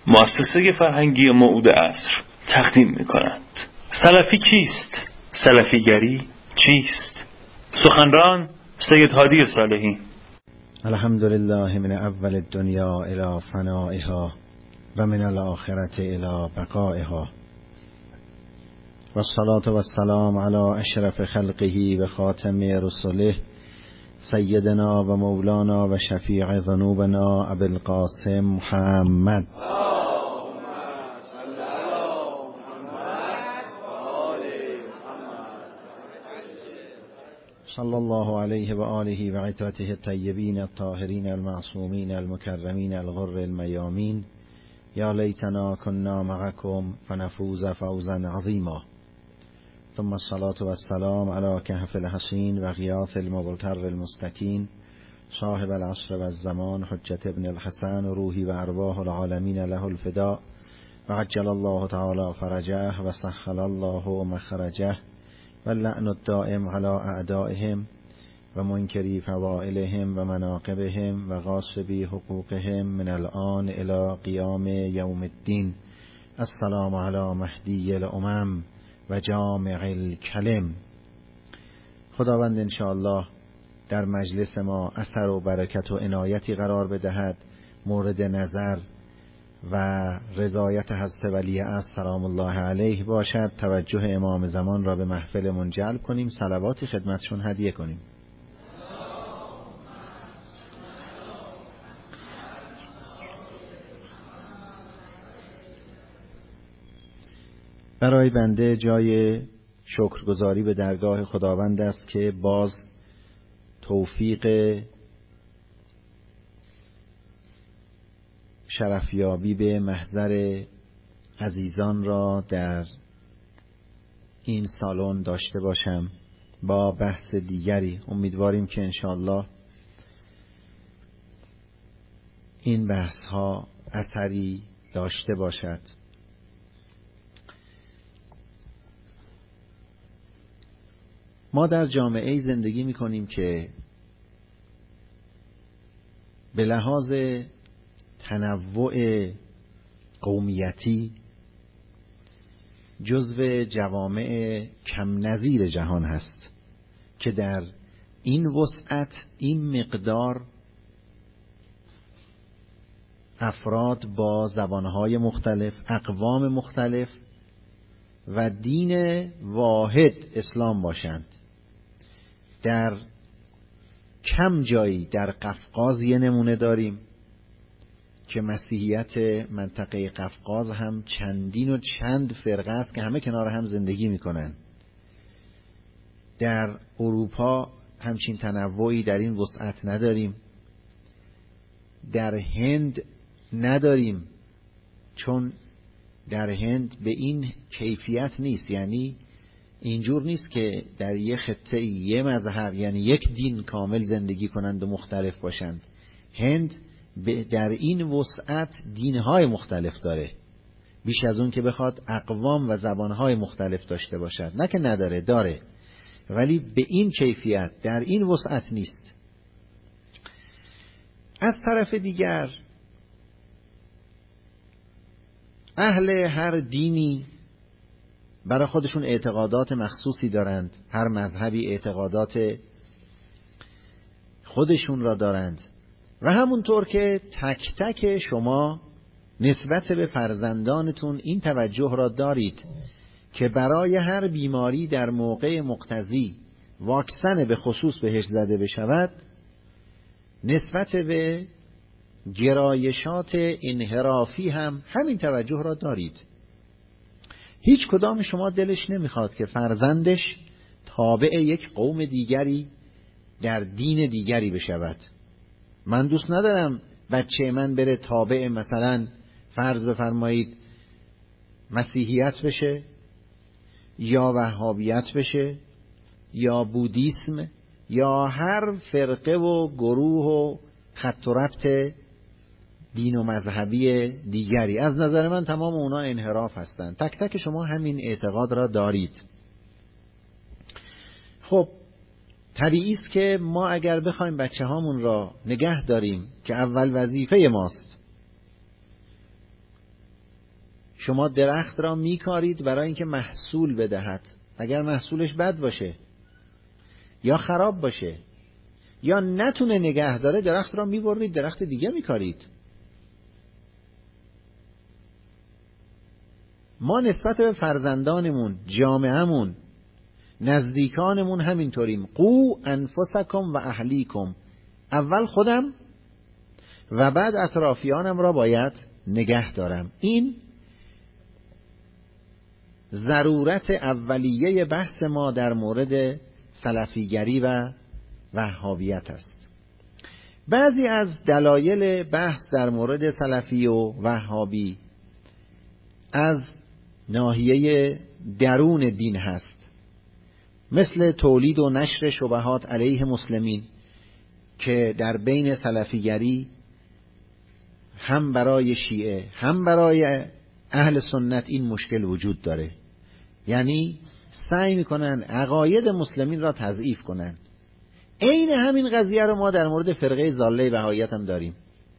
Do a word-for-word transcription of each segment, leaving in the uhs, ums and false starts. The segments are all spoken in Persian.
مؤسسه فرهنگی موعود عصر تقدیم می‌کند. سلفی کیست؟ سلفیگری چیست؟ سخنران سید هادی صالحی. الحمدلله من اول الدنیا الی فنائها و من الاخرة الی بقائها و الصلاة و السلام علی اشرف خلقه و خاتم رسله سیدنا و مولانا و شفیع ذنوبنا ابی القاسم محمد صلی الله علیه و آله و عترته الطیبین الطاهرین المعصومین المکرمین الغر المیامین. یا لیتنا کنا معکم فنفوز فوزا عظیما. ثم الصلاة و السلام علی کهف الحصین و غیاث المبتر المستکین صاحب العصر و الزمان حجت ابن الحسن روحی و ارواح العالمین له الفداء و عجل الله تعالی فرجه و سهل الله مخرجه و لعن الدائم علی اعدائهم و منکری فضائلهم و مناقبهم و غاصبی حقوقهم من الآن الی قیام یوم الدین. السلام علی مهدی الامم و جامع الکلم. خداوند انشاءالله در مجلس ما اثر و برکت و عنایتی قرار بدهد، مورد نظر و رضایت حضرت ولی عصر سلام الله علیه باشد. توجه امام زمان را به محفلمون جلب کنیم، صلواتی خدمتشون هدیه کنیم. برای بنده جای شکرگزاری به درگاه خداوند است که باز توفیق شرفیابی به محضر عزیزان را در این سالن داشته باشم با بحث دیگری. امیدواریم که انشاءالله این بحث ها اثری داشته باشد. ما در جامعه زندگی می کنیم که به لحاظ تنوع قومیتی جزو جوامع کم نظیر جهان هست که در این وسعت، این مقدار افراد با زبانهای مختلف، اقوام مختلف و دین واحد اسلام باشند. در کم جایی در قفقاز یه نمونه داریم که مسیحیت منطقه قفقاز هم چندین و چند فرقه است که همه کنار هم زندگی میکنن. در اروپا همچین تنوعی در این وسعت نداریم. در هند نداریم، چون در هند به این کیفیت نیست. یعنی اینجور نیست که در یک خطه یه مذهب یعنی یک دین کامل زندگی کنند و مختلف باشند. هند در این وسعت دینهای مختلف داره، بیش از اون که بخواد اقوام و زبانهای مختلف داشته باشد. نه که نداره، داره، ولی به این کیفیت در این وسعت نیست. از طرف دیگر اهل هر دینی برای خودشون اعتقادات مخصوصی دارند، هر مذهبی اعتقادات خودشون را دارند و همونطور که تک تک شما نسبت به فرزندانتون این توجه را دارید که برای هر بیماری در موقع مقتضی واکسن به خصوص بهش زده بشود، نسبت به گرایشات انحرافی هم همین توجه را دارید. هیچ کدام شما دلش نمیخواد که فرزندش تابع یک قوم دیگری در دین دیگری بشود. من دوست ندارم بچه من بره تابع مثلا فرض بفرمایید مسیحیت بشه یا وهابیت بشه یا بودیسم یا هر فرقه و گروه و خط و ربط دین و مذهبی دیگری. از نظر من تمام اونا انحراف هستند. تک تک شما همین اعتقاد را دارید. خب طبیعی است که ما اگر بخوایم بچه هامون را نگه داریم که اول وظیفه ماست، شما درخت را میکارید برای اینکه محصول بدهد. اگر محصولش بد باشه یا خراب باشه یا نتونه نگه داره، درخت را میبرید درخت دیگه میکارید. ما نسبت به فرزندانمون، جامعهمون، نزدیکانمون همینطوریم. قو انفسکم و اهلیکم. اول خودم و بعد اطرافیانم را باید نگه دارم. این ضرورت اولیه بحث ما در مورد سلفیگری و وهابیت است. بعضی از دلایل بحث در مورد سلفی و وهابی از ناحیه درون دین هست، مثل تولید و نشر شبهات علیه مسلمین که در بین سلفیگری هم برای شیعه هم برای اهل سنت این مشکل وجود داره. یعنی سعی میکنن عقاید مسلمین را تضعیف کنن. عین همین قضیه رو ما در مورد فرقه ضاله بهائیت هم داریم.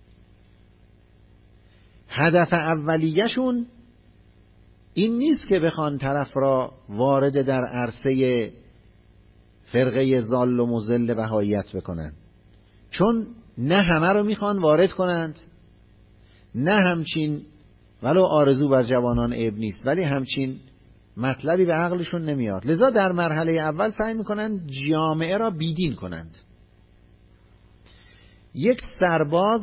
هدف اولیه‌شون این نیست که بخوان طرف را وارد در عرصه فرقه ضال و مضل بهائیت بکنن، چون نه همه رو میخوان وارد کنند، نه همچین ولو آرزو بر جوانان عیب نیست، ولی همچین مطلبی به عقلشون نمیاد. لذا در مرحله اول سعی میکنن جامعه را بیدین کنند. یک سرباز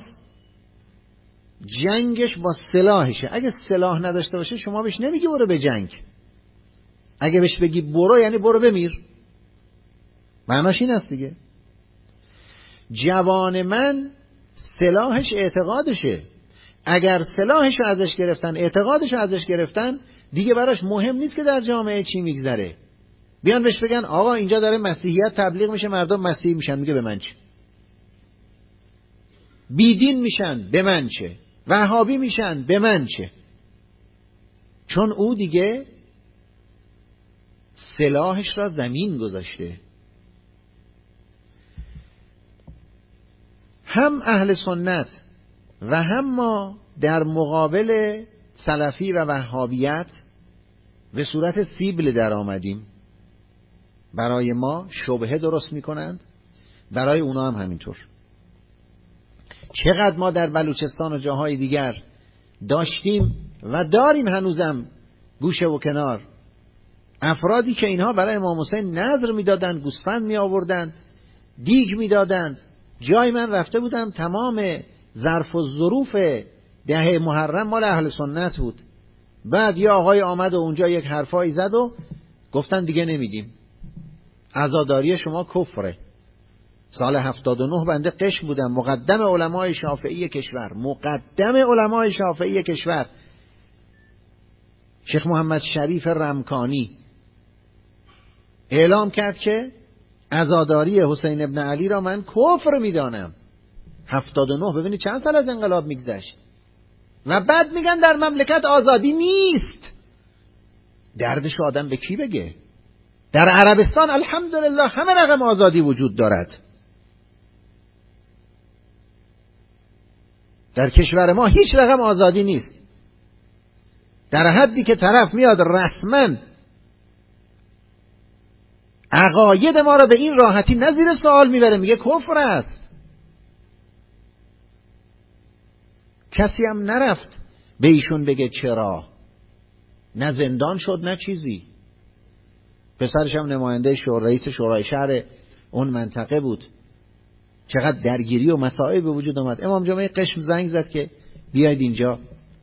جنگش با سلاحشه. اگه سلاح نداشته باشه شما بهش نمیگی برو به جنگ. اگه بهش بگی برو یعنی برو بمیر. معناش این است دیگه. جوان من سلاحش اعتقادشه. اگر سلاحش ازش گرفتن، اعتقادش ازش گرفتن، دیگه براش مهم نیست که در جامعه چی میگذره. بیان بهش بگن آقا اینجا داره مسیحیت تبلیغ میشه، مردم مسیحی میشن، میگه به من چه؟ بیدین میشن، به من چه؟ وهابی میشن، به من چه؟ چون او دیگه سلاحش را زمین گذاشته. هم اهل سنت و هم ما در مقابل سلفی و وهابیت به صورت سیبل در آمدیم. برای ما شبهه درست میکنند، برای اونا هم همینطور. چقدر ما در بلوچستان و جاهای دیگر داشتیم و داریم هنوزم گوشه و کنار افرادی که اینها برای امام حسین نذر میدادند، گوسفند می آوردند، دیگ میدادند. جای من رفته بودم تمام ظرف و ظروف ده محرم مال اهل سنت بود. بعد یا آقای آمد و اونجا یک حرفایی زد و گفتن دیگه نمیدیم، عزاداری شما کفره. سال هفتاد و نه بنده قشم بودم، مقدم علمای شافعی کشور، مقدم علمای شافعی کشور، شیخ محمد شریف رمکانی اعلام کرد که عزاداری حسین ابن علی را من کفر میدانم. هفتاد و نه، ببینید چند سال از انقلاب میگذشت. و بعد میگن در مملکت آزادی نیست. دردش آدم به کی بگه؟ در عربستان الحمدلله همه رقم آزادی وجود دارد. در کشور ما هیچ رقم آزادی نیست. در حدی که طرف میاد رسما عقاید ما را به این راحتی نه زیر سوال میبره، میگه کفر است. کسی هم نرفت به ایشون بگه چرا. نه زندان شد نه چیزی. پسرش هم نماینده شورای رئیس شورای شهر اون منطقه بود. چقدر درگیری و مسائل به وجود آمد. امام جمعه قشم زنگ زد که بیاید اینجا.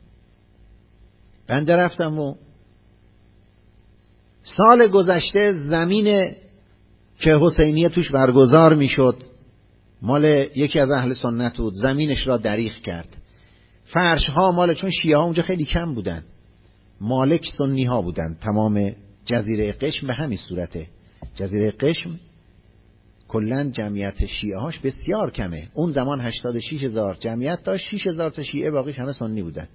بنده رفتم و سال گذشته زمین که حسینیه توش برگزار میشد مال یکی از اهل سنت بود، زمینش را دریغ کرد. فرش ها مال، چون شیعه ها اونجا خیلی کم بودن، مالک سنی ها بودن. تمام جزیره قشم به همین صورته. جزیره قشم کلن جمعیت شیعه هاش بسیار کمه. اون زمان هشتاد و شش هزار جمعیت داشت، شش هزار تا شیعه، باقیش همه سنی بودن.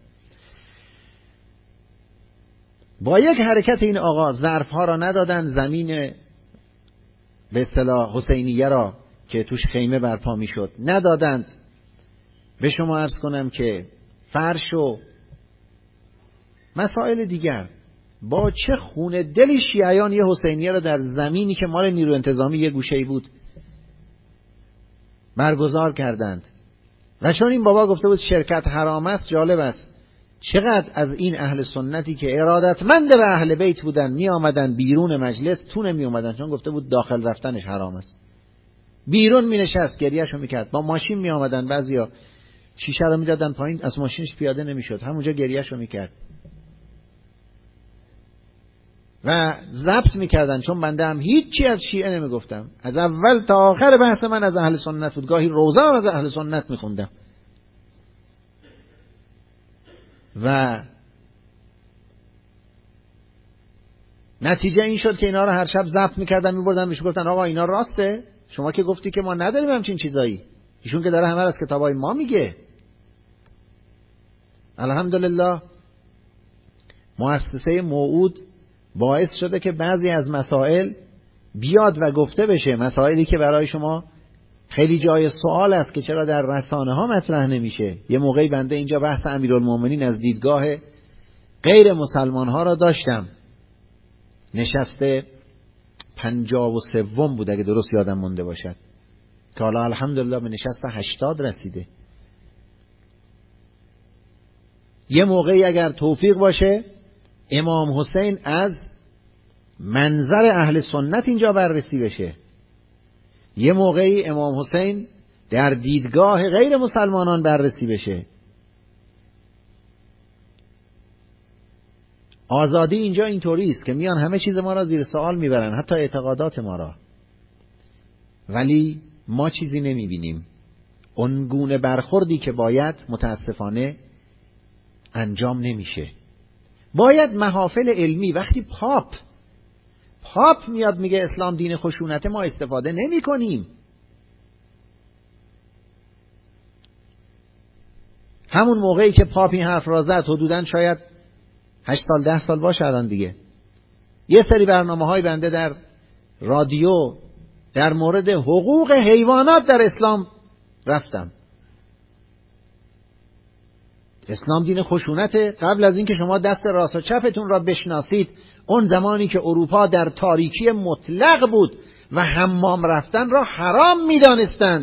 با یک حرکت این آقا ظرف ها را ندادن، زمین به اصطلاح حسینیه را که توش خیمه برپا می شد ندادند. به شما عرض کنم که فرش و مسائل دیگر. با چه خون دلی شیعیان یه حسینیه رو در زمینی که مال نیرو انتظامی یه گوشه‌ای بود برگزار کردند و چون این بابا گفته بود شرکت حرام است، جالب است چقدر از این اهل سنتی که ارادتمند به اهل بیت بودن می آمدن بیرون مجلس تو نمی اومدن، چون گفته بود داخل رفتنش حرام است. بیرون می نشست گریه‌شو می کرد. با ماشین می آمدن، بعضیا شیشه رو می دادن پایین، از ماشینش پیاده نمی شد، همونجا گریه‌شو می کرد و ضبط می کردن. چون بنده هم هیچی از شیعه نمی گفتم، از اول تا آخر بحث من از اهل سنت بود، گاهی روزه از اهل سنت می خوندم و نتیجه این شد که اینا رو هر شب ضبط می‌کردن می‌بردن میش گفتن آقا اینا راسته؟ شما که گفتی که ما نداریم همچین چیزایی. ایشون که داره همه از کتابای ما میگه. الحمدلله مؤسسه موعود باعث شده که بعضی از مسائل بیاد و گفته بشه، مسائلی که برای شما خیلی جای سوال است که چرا در رسانه ها مطرح نمیشه. یه موقعی بنده اینجا بحث امیرالمومنین از دیدگاه غیر مسلمان ها را داشتم، نشسته پنجاه و سوم بود اگه درست یادم مونده باشد، که حالا الحمدلله به نشست هشتاد رسیده. یه موقعی اگر توفیق باشه امام حسین از منظر اهل سنت اینجا بررسی بشه، یه موقعی امام حسین در دیدگاه غیر مسلمانان بررسی بشه. آزادی اینجا اینطوری است که میان همه چیز ما را زیر سوال میبرن، حتی اعتقادات ما را، ولی ما چیزی نمیبینیم. اون گونه برخوردی که باید متاسفانه انجام نمیشه. باید محافل علمی، وقتی پاپ پاپ میاد میگه اسلام دین خشونته، ما استفاده نمی کنیم. همون موقعی که پاپ این حرف را زد حدوداً شاید هشت سال ده سال باشه الان دیگه، یه سری برنامه های بنده در رادیو در مورد حقوق حیوانات در اسلام رفتم. اسلام دین خشونته. قبل از اینکه شما دست راست و چپتون را بشناسید، اون زمانی که اروپا در تاریکی مطلق بود و حمام رفتن را حرام می‌دانستند،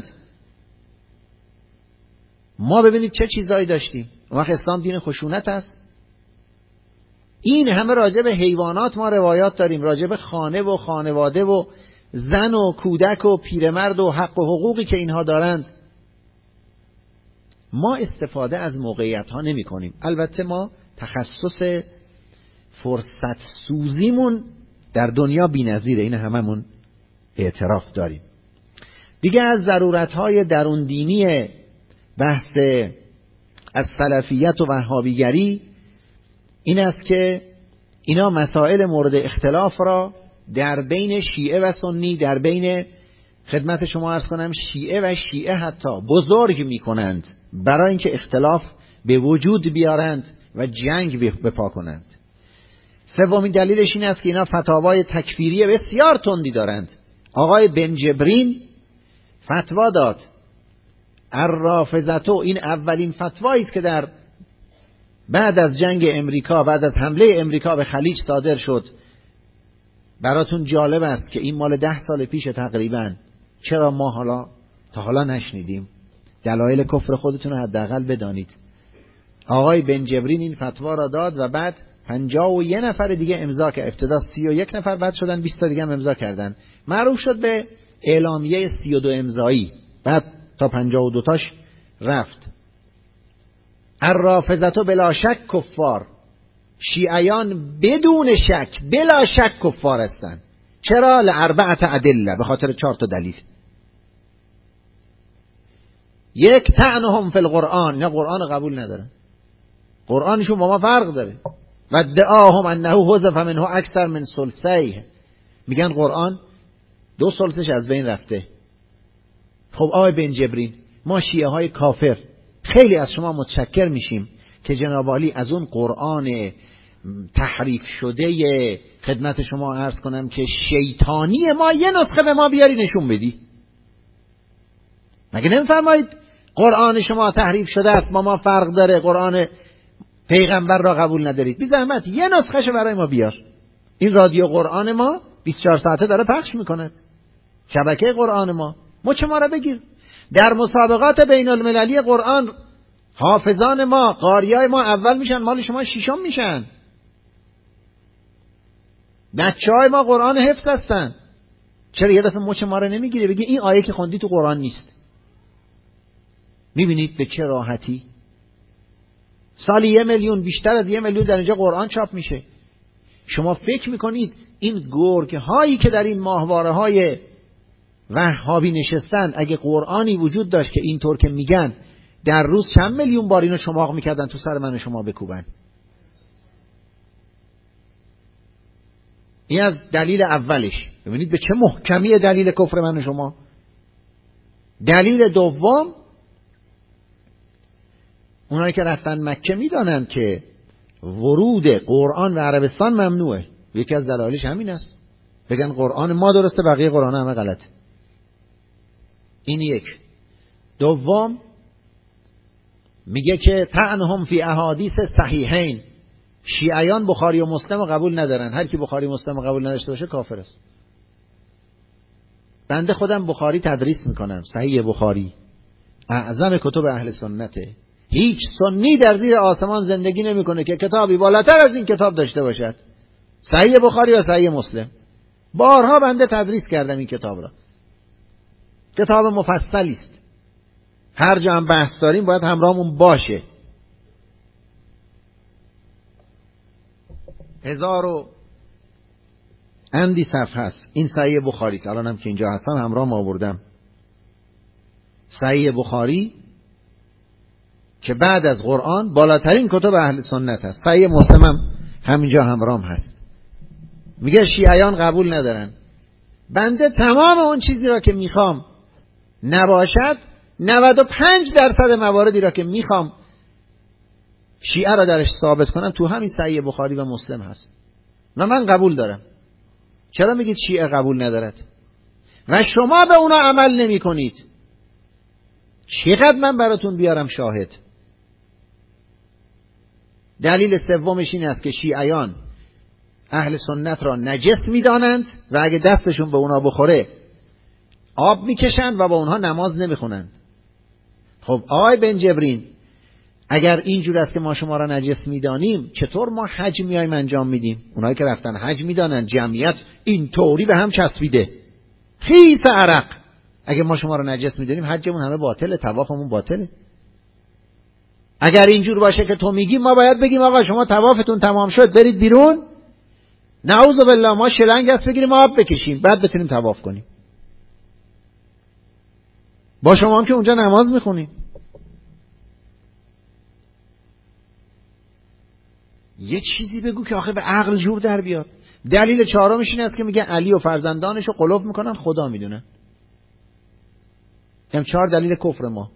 ما ببینید چه چیزایی داشتیم. اون وقت اسلام دین خشونت است؟ این همه راجع به حیوانات ما روایات داریم، راجع به خانه و خانواده و زن و کودک و پیرمرد و حق و حقوقی که اینها دارند. ما استفاده از موقعیت ها نمی کنیم. البته ما تخصص فرصت سوزیمون در دنیا بی‌نظیره، این هممون اعتراف داریم. دیگه از ضرورت های درون دینی بحث از سلفیت و وهابیگری این است که اینا مسائل مورد اختلاف را در بین شیعه و سنی، در بین خدمت شما عرض کنم شیعه و شیعه حتی بزرگ می کنند برای اینکه اختلاف به وجود بیارند و جنگ بپا کنند. سومین دلیلش این است که اینا فتاوای تکفیری بسیار تندی دارند. آقای بن جبرین فتوا داد الرافضتو، این اولین فتوایی است که در بعد از جنگ امریکا، بعد از حمله امریکا به خلیج صادر شد. براتون جالب است که این مال ده سال پیش تقریبا. چرا ما حالا تا حالا نشنیدیم؟ دلایل کفر خودتون رو حداقل بدانید. آقای بن جبرین این فتوا را داد و بعد پنجاه و یک نفر دیگه امضا کرد. ابتدا سی و یک نفر، بعد شدن بیست تا دیگه هم امضا کردن. معروف شد به اعلامیه سی و دو امضایی. بعد تا پنجاه و دو تاش رفت. الرافضتو بلا شک کفار، شیعیان بدون شک بلا شک کفار هستند. چرا؟ لاربعه ادله، به خاطر چهار تا دلیل. یک، طعنهم فی القرآن، اینا قرآن قبول ندارن، قرآنشون با ما فرق داره. و ادعاهم انه حذف منه اکثر من ثلثیه، میگن قرآن دو ثلثش از بین رفته. خب آقای بن جبرین، ما شیعه های کافر خیلی از شما متشکر میشیم که جناب عالی از اون قرآن تحریف شده خدمت شما عرض کنم که شیطانی ما یه نسخه به ما بیاری نشون بدی. مگه نمیفرمایید قرآن شما تحریف شده است، با ما فرق داره، قرآن پیغمبر را قبول ندارید، بی زحمت یه نسخه‌شو برای ما بیار. این رادیو قرآن ما بیست و چهار ساعته داره پخش میکند، شبکه قرآن ما، مچ ما را بگیر. در مسابقات بین المللی قرآن حافظان ما، قاریای ما اول میشن، مال شما ششم میشن. بچهای ما قرآن حفظ هستن، چرا یه دفعه مچ ما را نمیگیره بگی این آیه که خوندی تو قرآن نیست؟ میبینید به چه راحتی سالی یه میلیون، بیشتر از یه میلیون در اینجا قرآن چاپ میشه. شما فکر میکنید این گرگ هایی که در این ماهواره های وهابی نشستن، اگه قرآنی وجود داشت که اینطور که میگن در روز چند میلیون بار اینو شماق میکردن تو سر من و شما بکوبن؟ این از دلیل اولش. ببینید به چه محکمی دلیل کفر من و شما. دلیل دوم، اونایی که رفتن مکه میدانند که ورود قرآن و عربستان ممنوعه. یکی از دلایلش همین است، بگن قرآن ما درسته بقیه قرآن همه غلطه. این یک. دوم میگه که طعنهم فی احادیث صحیحین، شیعیان بخاری و مسلم رو قبول ندارن، هر کی بخاری و مسلم رو قبول نداشته باشه کافر است. بنده خودم بخاری تدریس میکنم، صحیح بخاری اعظم کتب اهل سنته. هیچ سنی در زیر آسمان زندگی نمیکنه که کتابی بالاتر از این کتاب داشته باشد، صحیح بخاری و صحیح مسلم. بارها بنده تدریس کردم این کتاب را. کتاب مفصلی است، هر جا هم بحث داریم باید همراهمون باشه. هزار و اندی صفحه است. این صحیح بخاری است. الانم که اینجا هستم همراهم آوردم. صحیح بخاری که بعد از قرآن بالاترین کتب اهل سنت است. صحیح مسلم هم همینجا همراهم هست. میگه شیعیان قبول ندارن. بنده تمام اون چیزی را که میخوام نباشد، نود و پنج درصد مواردی را که میخوام شیعه را درش ثابت کنم تو همین صحیح بخاری و مسلم هست و من قبول دارم. چرا میگید شیعه قبول ندارد و شما به اونا عمل نمی کنید؟ چقدر من براتون بیارم شاهد. دلیل سومش این است که شیعیان اهل سنت را نجس میدانند و اگه دستشون به اونا بخوره آب میکشند و با اونها نماز نمیخونند. خب آقای بن جبرین، اگر اینجور است که ما شما را نجس میدانیم، چطور ما حج میایم انجام میدیم؟ اونایی که رفتن حج میدانند جمعیت این طوری به هم چسبیده، خیس عرق. اگه ما شما را نجس میدانیم حجمون همه باطله، طوافمون باطله. اگر اینجور باشه که تو میگی، ما باید بگیم آقا شما طوافتون تمام شد برید بیرون، نعوذ بالله ما شلنگ است بگیریم آب بکشیم بعد بتونیم طواف کنیم. با شما هم که اونجا نماز میخونیم. یه چیزی بگو که آخه به عقل جور در بیاد. دلیل چهارمش این است که میگه علی و فرزندانشو قلوب میکنن، خدا میدونه. هم چهار دلیل کفر ما.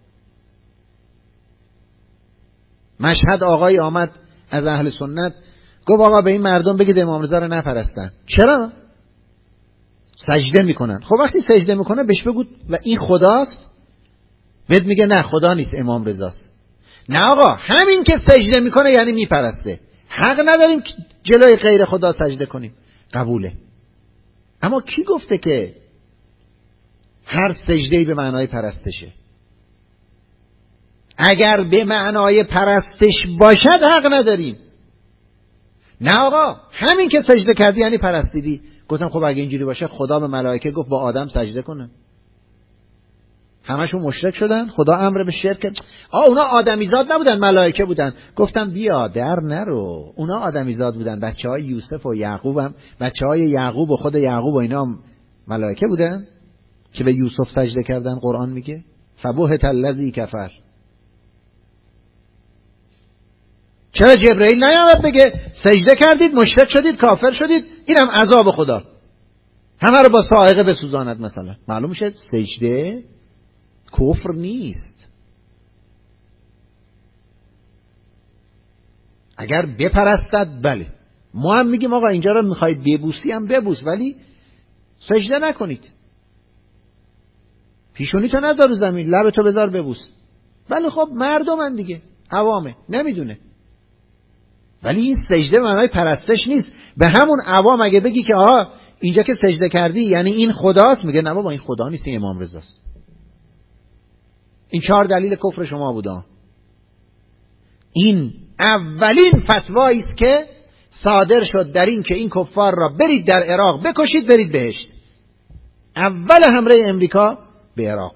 مشهد آقای آمد از اهل سنت گفت آقا به این مردم بگید امام رضا رو نپرستن. چرا؟ سجده میکنن. خب وقتی سجده میکنه بهش بگو و این خداست؟ بهت میگه نه خدا نیست امام رضاست. نه آقا همین که سجده میکنه یعنی میپرسته. حق نداریم جلوی غیر خدا سجده کنیم. قبوله. اما کی گفته که هر سجده‌ای به معنای پرستشه؟ اگر به معنای پرستش باشد حق نداریم. نه آقا همین که سجده کردی یعنی پرستیدی. گفتم خب اگه اینجوری باشه خدا به ملائکه گفت با آدم سجده کنه. همشون مشرک شدن، خدا امر به شرک. آه اونا آدمیزاد نبودن، ملائکه بودن. گفتم بیا در نرو، اونا آدمیزاد بودن. بچه های یوسف و یعقوب هم، بچه های یعقوب و خود یعقوب و اینا هم ملائکه بودن که به یوسف سجده کردن. قرآن میگه فبهت الذی کفر. چرا جبرئیل نیامد بگه سجده کردید مشرک شدید کافر شدید اینم عذاب خدا، همه رو با صاعقه بسوزاند مثلا؟ معلوم میشه سجده کفر نیست. اگر بپرستد بله، ما هم میگیم آقا اینجا رو میخواید ببوسی هم ببوس ولی سجده نکنید. پیشونی تو نذار رو زمین، لب تو بذار ببوس. بله خب مردمن دیگه، عوامه، نمیدونه. ولی این سجده معنای پرستش نیست. به همون عوام اگه بگی که آها اینجا که سجده کردی یعنی این خداست، میگه نه بابا این خدا نیست، این امام رضاست. این چهار دلیل کفر شما بودا. این اولین فتوایی است که صادر شد در این که این کفار را برید در عراق بکشید برید بهشت. اول حمله امریکا به عراق.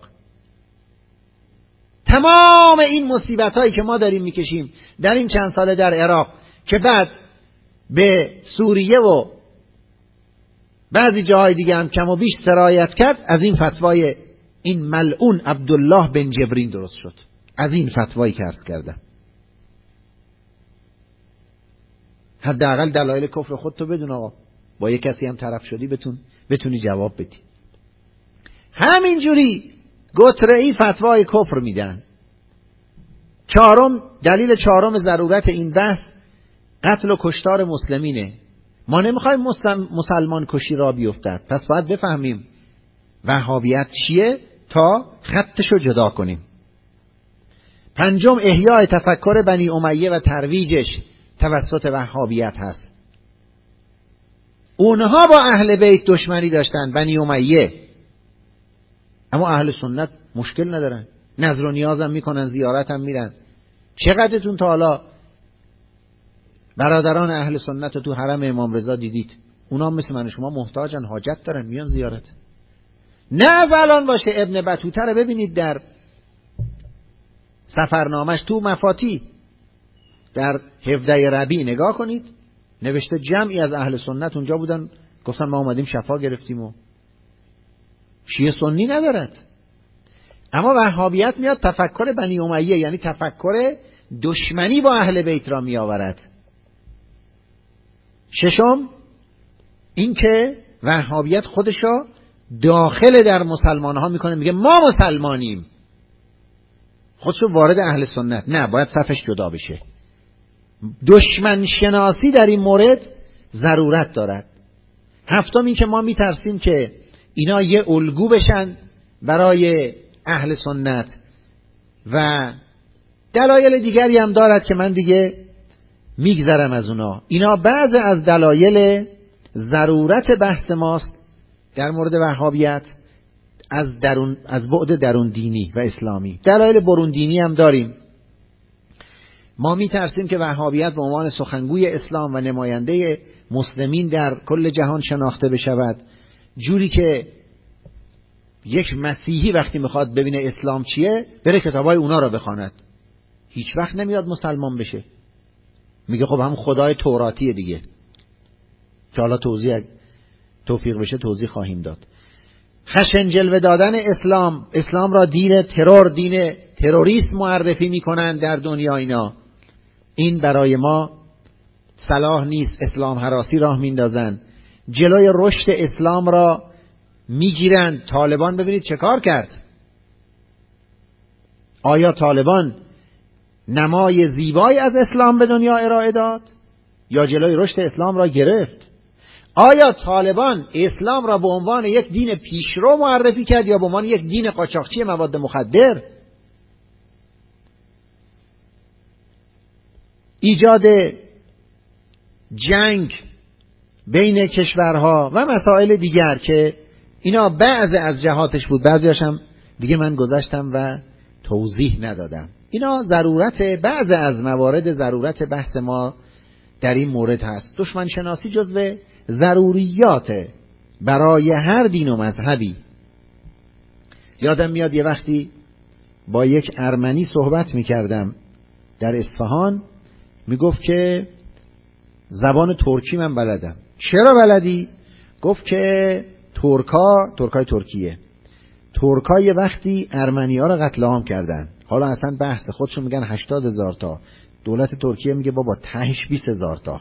تمام این مصیبت هایی که ما داریم میکشیم در این چند ساله در عراق که بعد به سوریه و بعضی جاهای دیگه هم کم و بیش سرایت کرد، از این فتوای این ملعون عبدالله بن جبرین درست شد. از این فتوایی که عرض کردم. حداقل دلایل کفر خودتو بدون آقا. با یک کسی هم طرف شدی بتون بتونی جواب بدی. همینجوری گتره‌ای فتوای کفر میدن. چهارم، دلیل چهارم ضرورت این بحث قتل و کشتار مسلمینه. ما نمیخوایم مسلمان کشی را بیفتد، پس باید بفهمیم وهابیت چیه تا خطشو جدا کنیم. پنجم، احیاء تفکر بنی امیه و ترویجش توسط وهابیت هست. اونها با اهل بیت دشمنی داشتن، بنی امیه، اما اهل سنت مشکل ندارن، نظر و نیاز هم میکنن، زیارت هم میرن. چقدرتون تا حالا برادران اهل سنت رو تو حرم امام رضا دیدید؟ اونا مثل من شما محتاجن، حاجت دارن، میان زیارت. نه از الان باشه. ابن بطوطه رو ببینید در سفرنامش تو مفاتی در هفده ربیع نگاه کنید، نوشته جمعی از اهل سنت اونجا بودن، گفتن ما اومدیم شفا گرفتیم. و شیعه سنی ندارد. اما وهابیت میاد تفکر بنی امیه یعنی تفکر دشمنی با اهل بیت را می آورد. ششم، این که وهابیت خودشو داخل در مسلمان ها میکنه، میگه ما مسلمانیم، خودشو وارد اهل سنت. نه، باید صفش جدا بشه. دشمن شناسی در این مورد ضرورت دارد. هفتم، این که ما میترسیم که اینا یه الگو بشن برای اهل سنت و دلایل دیگری هم دارد که من دیگه میگذرم از اونا. اینا بعض از دلایل ضرورت بحث ماست در مورد وهابیت از درون، از بعد درون دینی و اسلامی. دلایل برون دینی هم داریم. ما میترسیم که وهابیت به عنوان سخنگوی اسلام و نماینده مسلمین در کل جهان شناخته بشود، جوری که یک مسیحی وقتی میخواد ببینه اسلام چیه بره کتابای اونا رو بخواند، هیچ وقت نمیاد مسلمان بشه. میگه خب هم خدای توراتیه دیگه، که حالا توضیح توفیق بشه توضیح خواهیم داد. خشن جلوه دادن اسلام، اسلام را دین ترور، دین تروریست معرفی میکنن در دنیا. اینا این برای ما صلاح نیست. اسلام هراسی راه میندازن، جلوی رشد اسلام را میگیرن. طالبان ببینید چه کار کرد. آیا طالبان نمای زیبایی از اسلام به دنیا ارائه داد یا جلوی رشد اسلام را گرفت؟ آیا طالبان اسلام را به عنوان یک دین پیشرو معرفی کرد یا به عنوان یک دین قاچاقچی مواد مخدر؟ ایجاد جنگ بین کشورها و مسائل دیگر که اینا بعض از جهاتش بود، بعضیش هم دیگه من گذاشتم و توضیح ندادم. اینا ضرورت، بعض از موارد ضرورت بحث ما در این مورد هست. دشمن شناسی جزو ضروریات برای هر دین و مذهبی. یادم میاد یه وقتی با یک ارمنی صحبت میکردم در اصفهان، میگفت که زبان ترکی من بلدم. چرا بلدی؟ گفت که ترکا، ترکای ترکیه، ترکا یه وقتی ارمنی ها رو قتل عام کردن. حالا اصلا بحث خودشون میگن هشتاد هزار تا، دولت ترکیه میگه بابا تهش بیست هزار تا.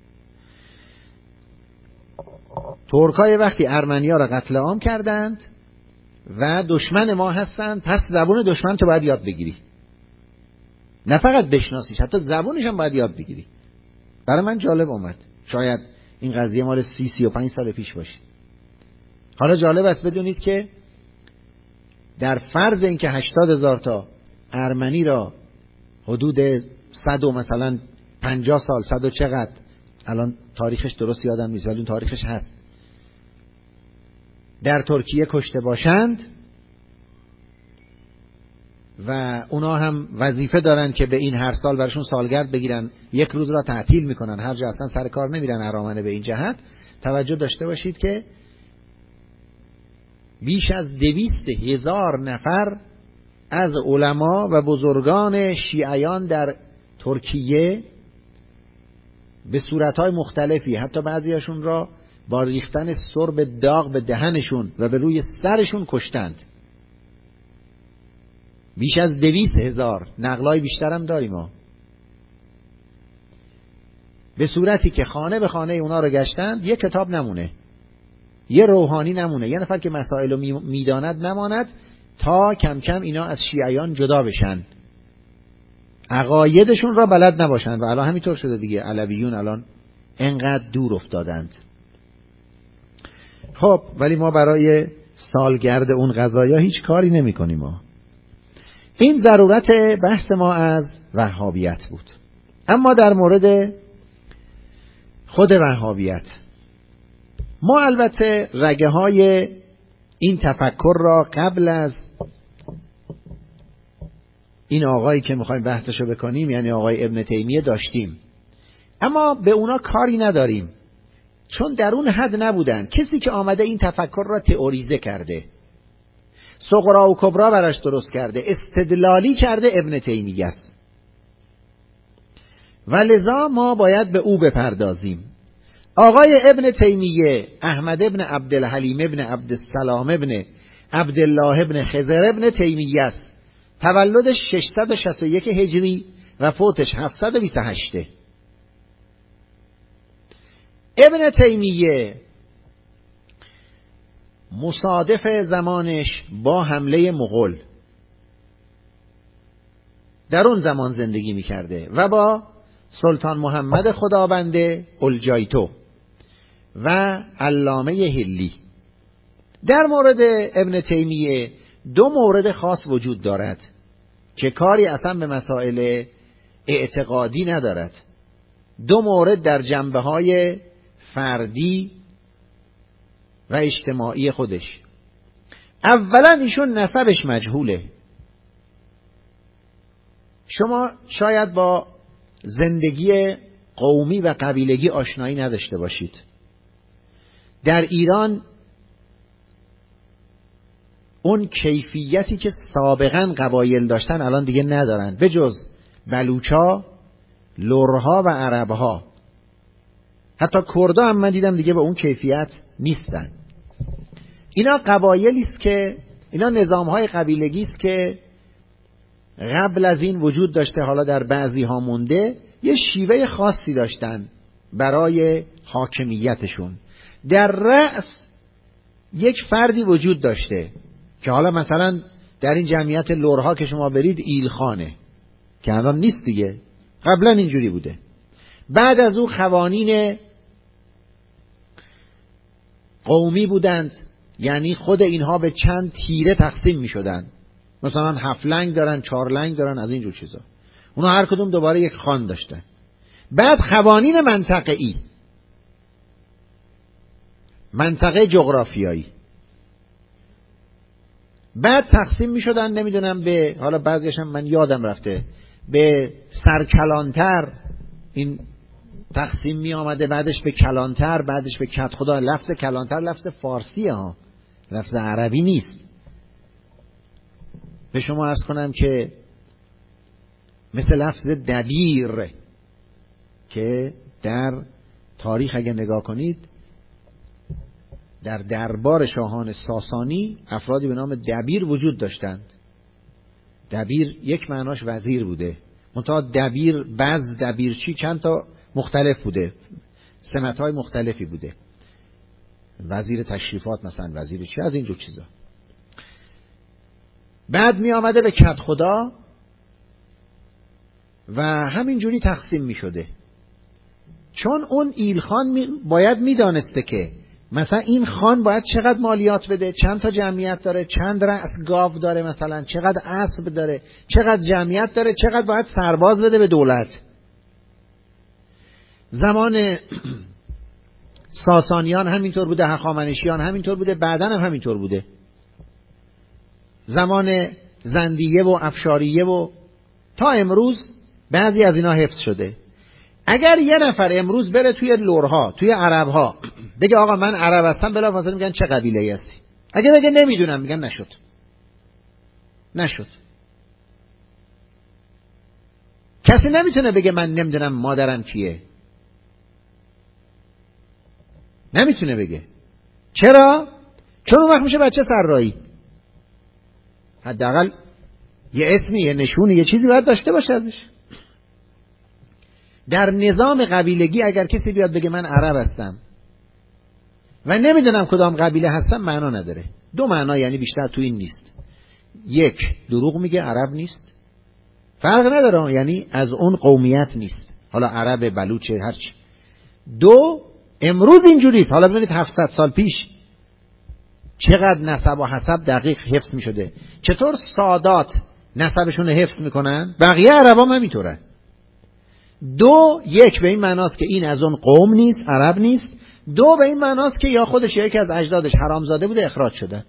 ترکا یه وقتی ارمنی ها رو قتل عام کردند و دشمن ما هستند، پس زبون دشمن تو باید یاد بگیری، نه فقط بشناسیش، حتی زبونش هم باید یاد بگیری. برای من جالب اومد. شاید این قضیه مال سی سی و پنج سال پیش باشه. حالا جالب است بدونید که در فرض اینکه هشتاد هزار تا ارمنی را حدود صد و مثلا پنجاه سال، صد و چقدر، الان تاریخش درست یادم نیست ولی اون تاریخش هست، در ترکیه کشته باشند و اونا هم وظیفه دارن که به این هر سال براشون سالگرد بگیرن، یک روز را تعطیل میکنن، هر جا اصلا سر کار نمیرن ارامنه. به این جهت توجه داشته باشید که بیش از دویست هزار نفر از علما و بزرگان شیعیان در ترکیه به صورتهای مختلفی، حتی بعضیاشون را با ریختن سرب داغ به دهنشون و به روی سرشون کشتند. بیش از دویست هزار، نقلای بیشتر هم داریم ما. به صورتی که خانه به خانه اونا رو گشتند، یه کتاب نمونه، یه روحانی نمونه، یه نفر که مسائل رو میداند نماند، تا کم کم اینا از شیعیان جدا بشن، عقایدشون را بلد نباشند. و الان همینطور شده دیگه، علویون الان انقدر دور افتادند. خب ولی ما برای سالگرد اون قضایا هیچ کاری نمی کنیم ما. این ضرورت بحث ما از وهابیت بود. اما در مورد خود وهابیت، ما البته رگه های این تفکر را قبل از این آقایی که میخوایم بحثشو بکنیم، یعنی آقای ابن تیمیه، داشتیم، اما به اونا کاری نداریم چون در اون حد نبودن. کسی که آمده این تفکر را تئوریزه کرده، صغرا و کبرا براش درست کرده، استدلالی کرده، ابن تیمیه است و لذا ما باید به او بپردازیم. آقای ابن تیمیه احمد ابن عبدالحلیم ابن عبدالسلام ابن عبدالله ابن خضر ابن تیمیه است. تولدش ششصد و شصت و یک هجری و فوتش هفتصد و بیست و هشت. ابن تیمیه مصادف زمانش با حمله مغول در اون زمان زندگی میکرده و با سلطان محمد خدابنده اولجایتو و علامه هلی. در مورد ابن تیمیه دو مورد خاص وجود دارد که کاری اصلا به مسائل اعتقادی ندارد. دو مورد در جنبه های فردی و اجتماعی خودش. اولا ایشون نسبش مجهوله. شما شاید با زندگی قومی و قبیلگی آشنایی نداشته باشید. در ایران اون کیفیتی که سابقا قبایل داشتن الان دیگه ندارن، به جز بلوچا، لرها و عربها. حتی کردا هم من دیدم دیگه به اون کیفیت نیستن. اینا قبایلی است که اینا نظام‌های قبیلگی است که قبل از این وجود داشته، حالا در بعضی ها مونده. یه شیوه خاصی داشتن برای حاکمیتشون. در رأس یک فردی وجود داشته که حالا مثلا در این جمعیت لرها که شما برید ایلخانه، که الان نیست دیگه، قبلا اینجوری بوده. بعد از او قوانین قومی بودند، یعنی خود اینها به چند تیره تقسیم می شدن، مثلا هفت لنگ دارن، چهار لنگ دارن، از اینجور چیزا. اونا هر کدوم دوباره یک خان داشتن. بعد قوانین منطقه‌ای، منطقه جغرافیایی. بعد تقسیم می شدن، نمیدونم به، حالا بعضیش هم من یادم رفته، به سرکلانتر این تقسیم می آمده، بعدش به کلانتر، بعدش به کت خدا. لفظ کلانتر لفظ فارسی ها، لفظ عربی نیست. به شما عرض کنم که مثل لفظ دبیر که در تاریخ اگه نگاه کنید، در دربار شاهان ساسانی افرادی به نام دبیر وجود داشتند. دبیر یک معناش وزیر بوده، منتها دبیر، بعض دبیرچی چند تا مختلف بوده، سمت‌های مختلفی بوده. وزیر تشریفات مثلا، وزیر چی، از اینجور چیزا. بعد می آمده به کت خدا و همینجوری تقسیم می شده. چون اون ایلخان می باید می دانسته که مثلا این خان باید چقدر مالیات بده، چند تا جمعیت داره، چند رأس گاو داره، مثلا چقدر اسب داره، چقدر جمعیت داره، چقدر باید سرباز بده به دولت. زمان ساسانیان همینطور بوده، هخامنشیان همینطور بوده، بعداً هم همینطور بوده. زمان زندیه و افشاریه و تا امروز بعضی از اینا حفظ شده. اگر یه نفر امروز بره توی لورها، توی عربها بگه آقا من عرب هستم، بلافاصله میگن چه قبیله‌ای هستی؟ اگه بگه نمیدونم، میگن نشد. نشد. کسی نمیتونه بگه من نمیدونم مادرم کیه. نمیتونه بگه. چرا؟ چون اون وقت میشه بچه سرایی. حداقل یه اسمی، یه نشونی، یه چیزی باید داشته باشه ازش. در نظام قبیلگی اگر کسی بیاد بگه من عرب هستم و نمیدونم کدام قبیله هستم، معنا نداره. دو معنا یعنی بیشتر تو این نیست. یک، دروغ میگه، عرب نیست. فرق نداره، یعنی از اون قومیت نیست. حالا عرب، بلوچه، هرچی. دو، امروز اینجوریست. حالا ببینید هفتصد سال پیش چقدر نسب و حسب دقیق حفظ میشده. چطور سادات نسبشون حفظ میکنن، بقیه عرب هم همینطورن. دو، یک به این معناست که این از اون قوم نیست، عرب نیست. دو به این معناست که یا خودش یا یکی از اجدادش حرامزاده بوده، اخراج شده.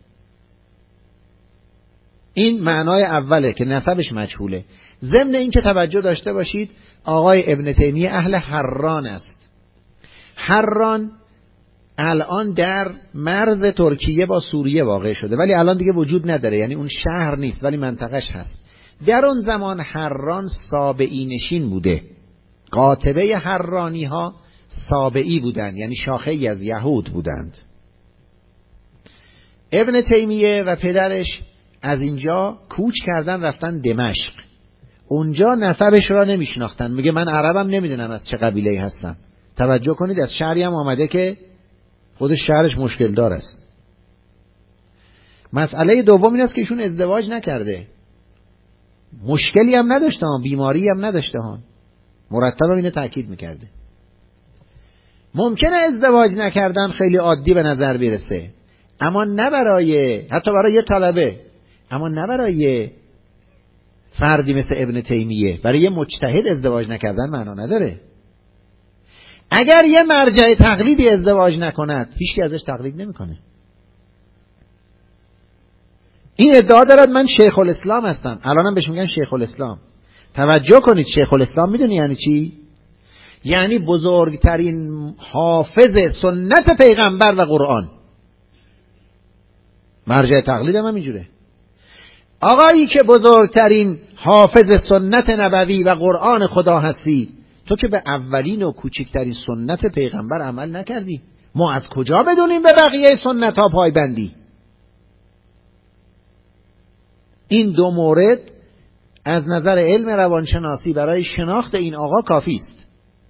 این معنای اوله که نسبش مجهوله. ضمن این که توجه داشته باشید آقای ابن تیمیه اهل حران است. حران الان در مرز ترکیه با سوریه واقع شده، ولی الان دیگه وجود نداره، یعنی اون شهر نیست ولی منطقهش هست. در اون زمان حران سابعی نشین بوده. قاطبه حرانی ها سابعی بودند، یعنی شاخه ای از یهود بودند. ابن تیمیه و پدرش از اینجا کوچ کردن رفتن دمشق. اونجا نسبش را نمیشناختن. میگه من عربم، نمیدونم از چه قبیله‌ای هستم. توجه کنید از شهری هم آمده که خودش شهرش مشکل دار است. مسئله دوم این است که ایشون ازدواج نکرده. مشکلی هم نداشته ها، بیماری هم نداشته ها. مرتب اینو تاکید میکرده. ممکنه ازدواج نکردن خیلی عادی به نظر برسه، اما نه برای، حتی برای یه طلبه، اما نه برای فردی مثل ابن تیمیه. برای یه مجتهد ازدواج نکردن معنا نداره. اگر یه مرجع تقلیدی ازدواج نکند، هیچکی ازش تقلید نمیکنه. این ادعا دارد من شیخ الاسلام هستم، الانم بهش میگن شیخ الاسلام. توجه کنید، شیخ الاسلام میدونی یعنی چی؟ یعنی بزرگترین حافظ سنت پیغمبر و قرآن. مرجع تقلید هم اینجوره. آقایی که بزرگترین حافظ سنت نبوی و قرآن خدا هستی، تو که به اولین و کوچکترین سنت پیغمبر عمل نکردی، ما از کجا بدونیم به بقیه سنت ها پایبندی؟ این دو مورد از نظر علم روانشناسی برای شناخت این آقا کافی است.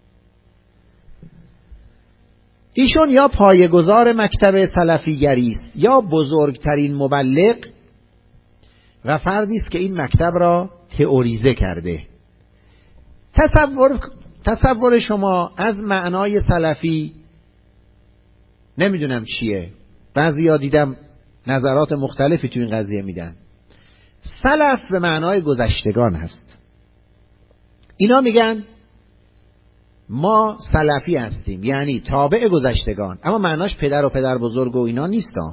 ایشون یا پایه‌گذار مکتب سلفیگری است یا بزرگترین مبلغ و فردی است که این مکتب را تئوریزه کرده. تصور تصور شما از معنای سلفی نمیدونم چیه. بعضیا دیدم نظرات مختلفی تو این قضیه میدن. سلف به معنای گذشتگان هست. اینا میگن ما سلفی هستیم، یعنی تابع گذشتگان، اما معناش پدر و پدر بزرگ و اینا نیست ها.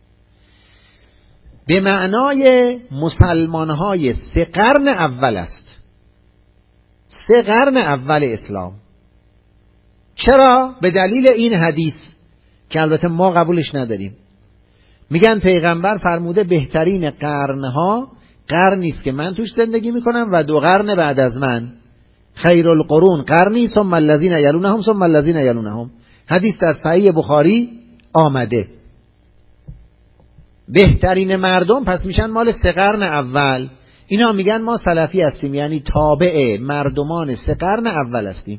به معنای مسلمانهای سه قرن اول است، سه قرن اول اسلام. چرا؟ به دلیل این حدیث که البته ما قبولش نداریم. میگن پیغمبر فرموده بهترین قرنها قرنی است که من توش زندگی میکنم و دو قرن بعد از من. خیر القرون قرنی ثم الذین یلونهم ثم الذین یلونهم. حدیث در صحیح بخاری آمده. بهترین مردم پس میشن مال سه قرن اول. اینا میگن ما سلفی هستیم، یعنی تابع مردمان سه قرن اول هستیم.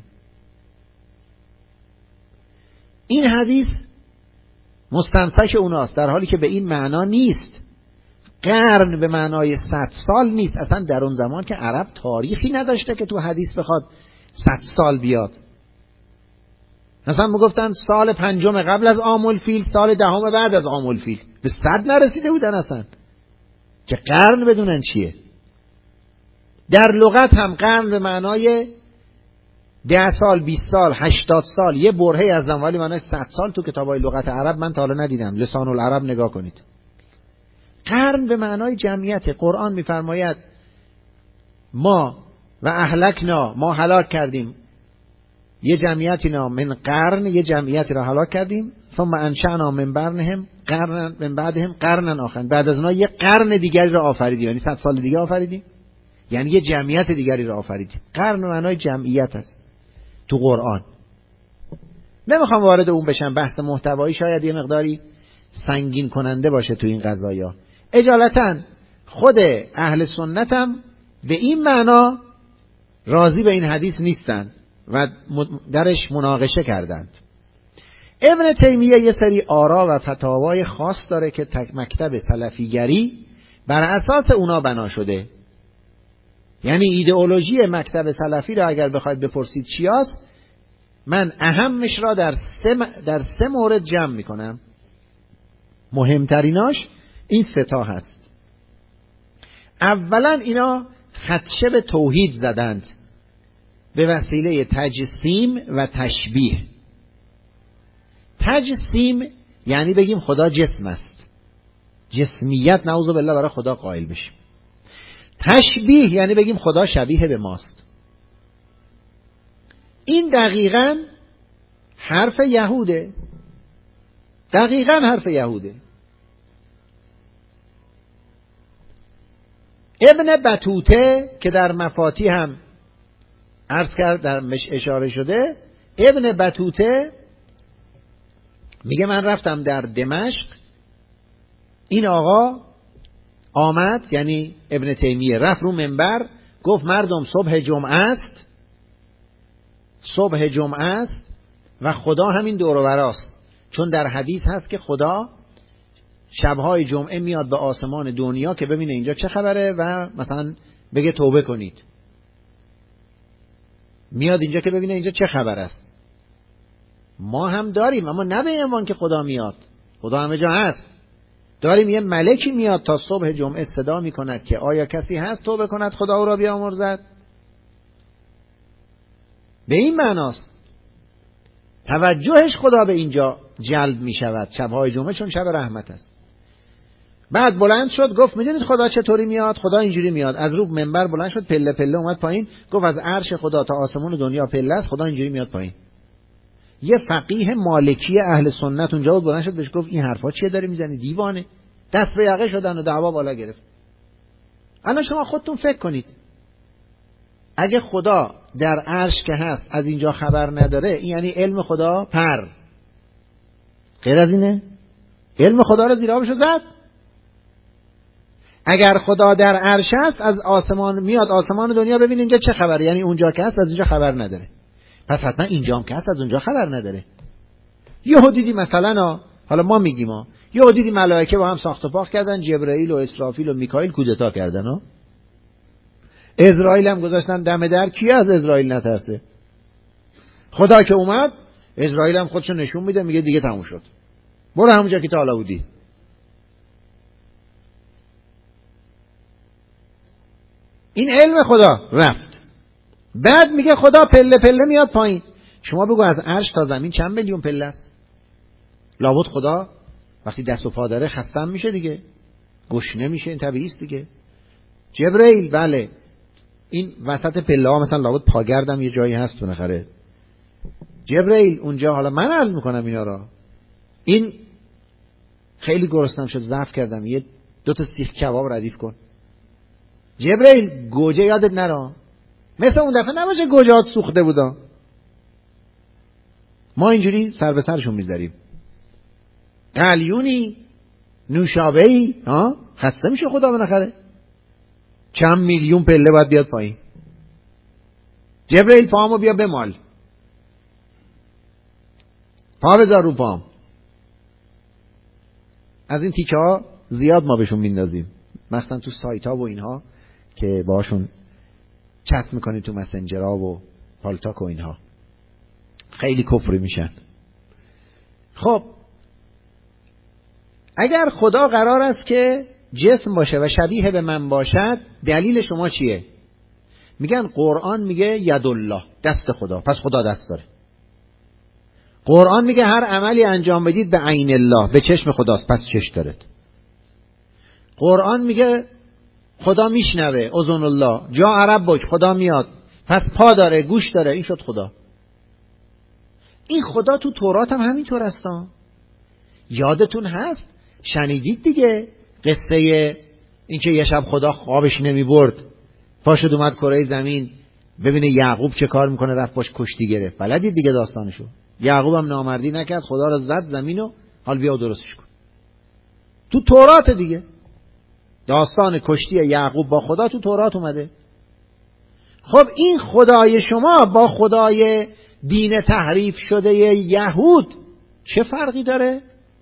این حدیث مستنسخ اوناست، در حالی که به این معنا نیست. قرن به معنای صد سال نیست. اصلا در اون زمان که عرب تاریخی نداشته که تو حدیث بخواد صد سال بیاد. مثلا میگفتن سال پنجم قبل از عام الفیل، سال دهم بعد از عام الفیل. به صد نرسیده بودن اصلا که قرن بدونن چیه. در لغت هم قرن به معنای ده سال، بیست سال، هشتاد سال، یه برهه از زمان، ولی من صد سال تو کتابای لغت عرب من تا حالا ندیدم. لسان العرب نگاه کنید. قرن به معنای جمعیت. قرآن میفرماید ما و اهلکنا، ما هلاک کردیم یه جمعیتی نا من قرن، یه جمعیتی را هلاک کردیم، ثم انشأنا من بعدهم قرن من بعدهم قرنا آخر، بعد از اونها یه قرن دیگری را آفریدیم، یعنی صد سال دیگه آفریدیم، یعنی یه جمعیت دیگری را آفریدیم. قرن معنای جمعیت است تو قرآن. نمیخوام وارد اون بشم، بحث محتوایی شاید یه مقداری سنگین کننده باشه تو این قضایا. اجالتا خود اهل سنتم به این معنا راضی به این حدیث نیستند و درش مناقشه کردند. ابن تیمیه یه سری آرا و فتاوای خاص داره که مکتب سلفیگری بر اساس اونا بنا شده. یعنی ایدئولوژی مکتب سلفی را اگر بخواید بپرسید چی است، من اهمش را در سه, در سه مورد جمع میکنم. مهمتریناش این سه تا هست. اولا اینا خدشه به توحید زدند به وسیله تجسیم و تشبیه. تجسیم یعنی بگیم خدا جسم است، جسمیت نعوذ بالله برای خدا قائل بشیم. تشبیه یعنی بگیم خدا شبیه به ماست. این دقیقاً حرف یهوده، دقیقاً حرف یهوده. ابن بطوطه که در مفاتیح هم عرض کرد در مش اشاره شده، ابن بطوطه میگه من رفتم در دمشق، این آقا آمد، یعنی ابن تیمیه رفت رو منبر گفت مردم صبح جمعه است، صبح جمعه است و خدا همین دور و براست، چون در حدیث هست که خدا شبهای جمعه میاد به آسمان دنیا که ببینه اینجا چه خبره و مثلا بگه توبه کنید. میاد اینجا که ببینه اینجا چه خبر است. ما هم داریم، اما نه به عنوان که خدا میاد، خدا همه جا هست. داریم یه ملکی میاد تا صبح جمعه صدا میکند که آیا کسی هست توبه کند خدا او را بیامرزد. به این معناست توجهش خدا به اینجا جلب میشود شبهای جمعه، چون شب رحمت است. بعد بلند شد گفت میدونید خدا چطوری میاد؟ خدا اینجوری میاد. از رو منبر بلند شد، پله پله اومد پایین، گفت از عرش خدا تا آسمون دنیا پله است، خدا اینجوری میاد پایین. یه فقیه مالکی اهل سنت اونجا بود، بلند شد بهش گفت این حرفا چیه داری میزنی؟ دیوانه. دست به یقه شدن و دعوا بالا گرفت. الان شما خودتون فکر کنید، اگه خدا در عرش که هست از اینجا خبر نداره، این یعنی علم خدا پر. غیر از اینه؟ علم خدا رو زیر آبشو زد. اگر خدا در عرش هست از آسمان میاد، آسمان دنیا ببین اینجا چه خبره، یعنی اونجا که هست از اینجا خبر نداره. پس حتما اینجا هم که هست از اونجا خبر نداره. یهو دیدی مثلا، حالا ما میگیم ها، یهو دیدی ملائکه با هم ساخت و پاخت کردن، جبرئیل و اسرافیل و میکائیل کودتا کردن ها. اسرائیل هم گذاشتن دم در، کی از اسرائیل نترسه؟ خدا که اومد، اسرائیل هم خودشو نشون میده، میگه دیگه تموم شد، برو همونجا که تا حالا بودی. این علم خدا رفت. بعد میگه خدا پله پله میاد پایین. شما بگو از عرش تا زمین چند میلیون پله است؟ لابد خدا وقتی دست و پا داره خستم میشه دیگه، گشنه میشه، این طبیعی است دیگه. جبرئیل بله، این وسط پله ها مثلا لابد پاگردم یه جایی هست بالاخره. جبرئیل اونجا، حالا من عرض میکنم اینا را، این خیلی گرسنم شد ضعف کردم، یه دو تا سیخ کباب ردیف کن. جبرئیل گوجه یادت نرا، مثل اون دفعه نباشه گوجهات سوخته بودا. ما اینجوری سر به سرشون میذاریم. قلیونی نوشابهی ها، خسته میشه خدا بالاخره. چند میلیون پله باید بیاد پایین. جبرئیل پاهمو بیا بمال، پا بذار رو پام. از این تیکه ها زیاد ما بهشون میندازیم، مثلا تو سایت ها و اینها که باشون چت میکنی، تو مسنجرها و پالتاک و اینها، خیلی کفری میشن. خب اگر خدا قرار است که جسم باشه و شبیه به من باشد، دلیل شما چیه؟ میگن قرآن میگه یدالله، دست خدا، پس خدا دست داره. قرآن میگه هر عملی انجام بدید به عین الله، به چشم خداست، پس چشم دارد. قرآن میگه خدا میشنوه، اذن الله، جا عرب بک، خدا میاد، پس پا داره، گوش داره، این شد خدا. این خدا تو تورات هم همینطور هستا. یادتون هست شنیدید دیگه قصه اینکه یه شب خدا خوابش نمی برد، پاشد اومد کره زمین ببینه یعقوب چه کار میکنه، رفت باش کشتی گرفت. بلدید دیگه داستانشو. یعقوب هم نامردی نکرد، خدا رو زد زمینو، حال بیا درستش کن. تو تورات دیگه داستان کشتی یعقوب با خدا تو تورات اومده. خب این خدای شما با خدای دین تحریف شده یهود چه فرقی داره؟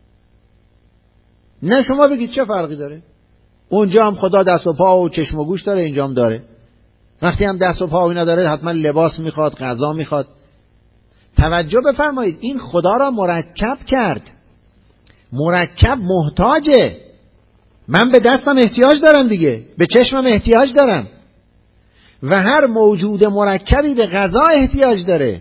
نه شما بگید چه فرقی داره؟ اونجا هم خدا دست و پا و چشم و گوش داره، اینجا هم داره. وقتی هم دست و پا و اینا داره حتما لباس میخواد، غذا میخواد. توجه بفرمایید، این خدا را مرکب کرد. مرکب محتاجه. من به دستم احتیاج دارم دیگه، به چشمم احتیاج دارم، و هر موجود مرکبی به غذا احتیاج داره.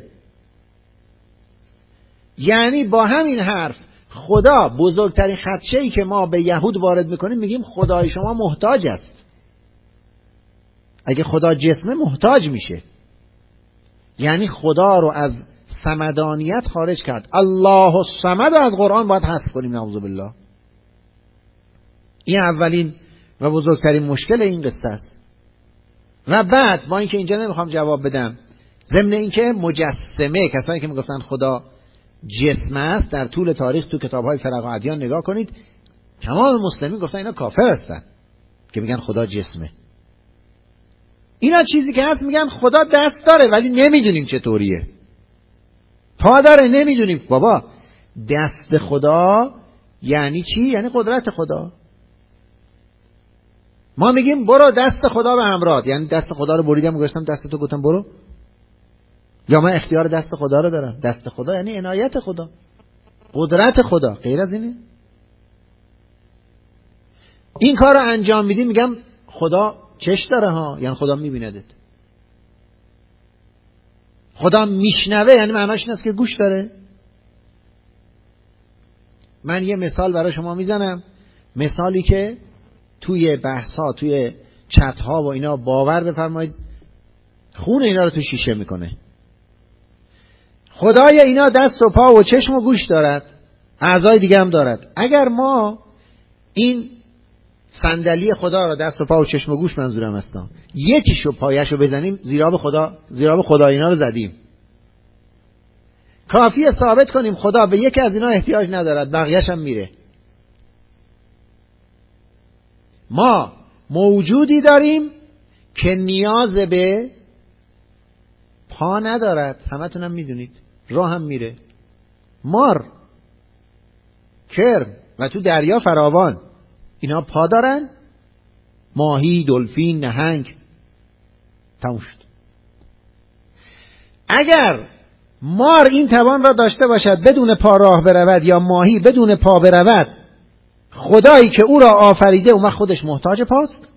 یعنی با همین حرف خدا بزرگترین خدشه‌ای که ما به یهود وارد میکنیم، میگیم خدای شما محتاج است. اگه خدا جسمه محتاج میشه، یعنی خدا رو از صمدانیت خارج کرد. الله الصمد رو از قرآن باید حذف کنیم، نعوذ بالله. این اولین و بزرگترین مشکل این قصه است. و بعد با اینکه اینجا نمیخوام جواب بدم، ضمن اینکه مجسمه، کسانی که میگفتن خدا جسم است، در طول تاریخ تو کتاب‌های فرق و ادیان نگاه کنید، تمام مسلمین گفتن اینا کافر هستن که میگن خدا جسمه. اینا چیزی که هست میگن خدا دست داره ولی نمیدونیم چطوریه، پا داره نمیدونیم. بابا دست خدا یعنی چی؟ یعنی قدرت خدا. ما میگیم برو دست خدا به همراه، یعنی دست خدا رو بریدم و گذاشتم دست تو، گفتم برو، یا من اختیار دست خدا رو دارم. دست خدا یعنی عنایت خدا، قدرت خدا، غیر از اینه. این کار رو انجام میدیم میگم خدا چشم داره ها، یعنی خدا میبیندت. خدا میشنوه یعنی معناش این است که گوش داره. من یه مثال برای شما میزنم، مثالی که توی بحث ها، توی چت ها و اینا باور بفرمایید خون اینا رو تو شیشه میکنه. خدای اینا دست و پا و چشم و گوش دارد، اعضای دیگه هم دارد. اگر ما این صندلی خدا رو دست و پا و چشم و گوش منظورم هستم، یکیشو پایشو بزنیم زیراب خدا، زیراب خدا اینا رو زدیم. کافیه ثابت کنیم خدا به یکی از اینا احتیاج ندارد، بقیه‌ش هم میره. ما موجودی داریم که نیاز به پا ندارد، همتون هم میدونید، راه هم میره. مار، کرم و تو دریا فراوان، اینا پا دارن. ماهی، دلفین، نهنگ، تموم شد. اگر مار این توان را داشته باشد بدون پا راه برود، یا ماهی بدون پا برود، خدایی که او را آفریده اون خودش محتاج پاست؟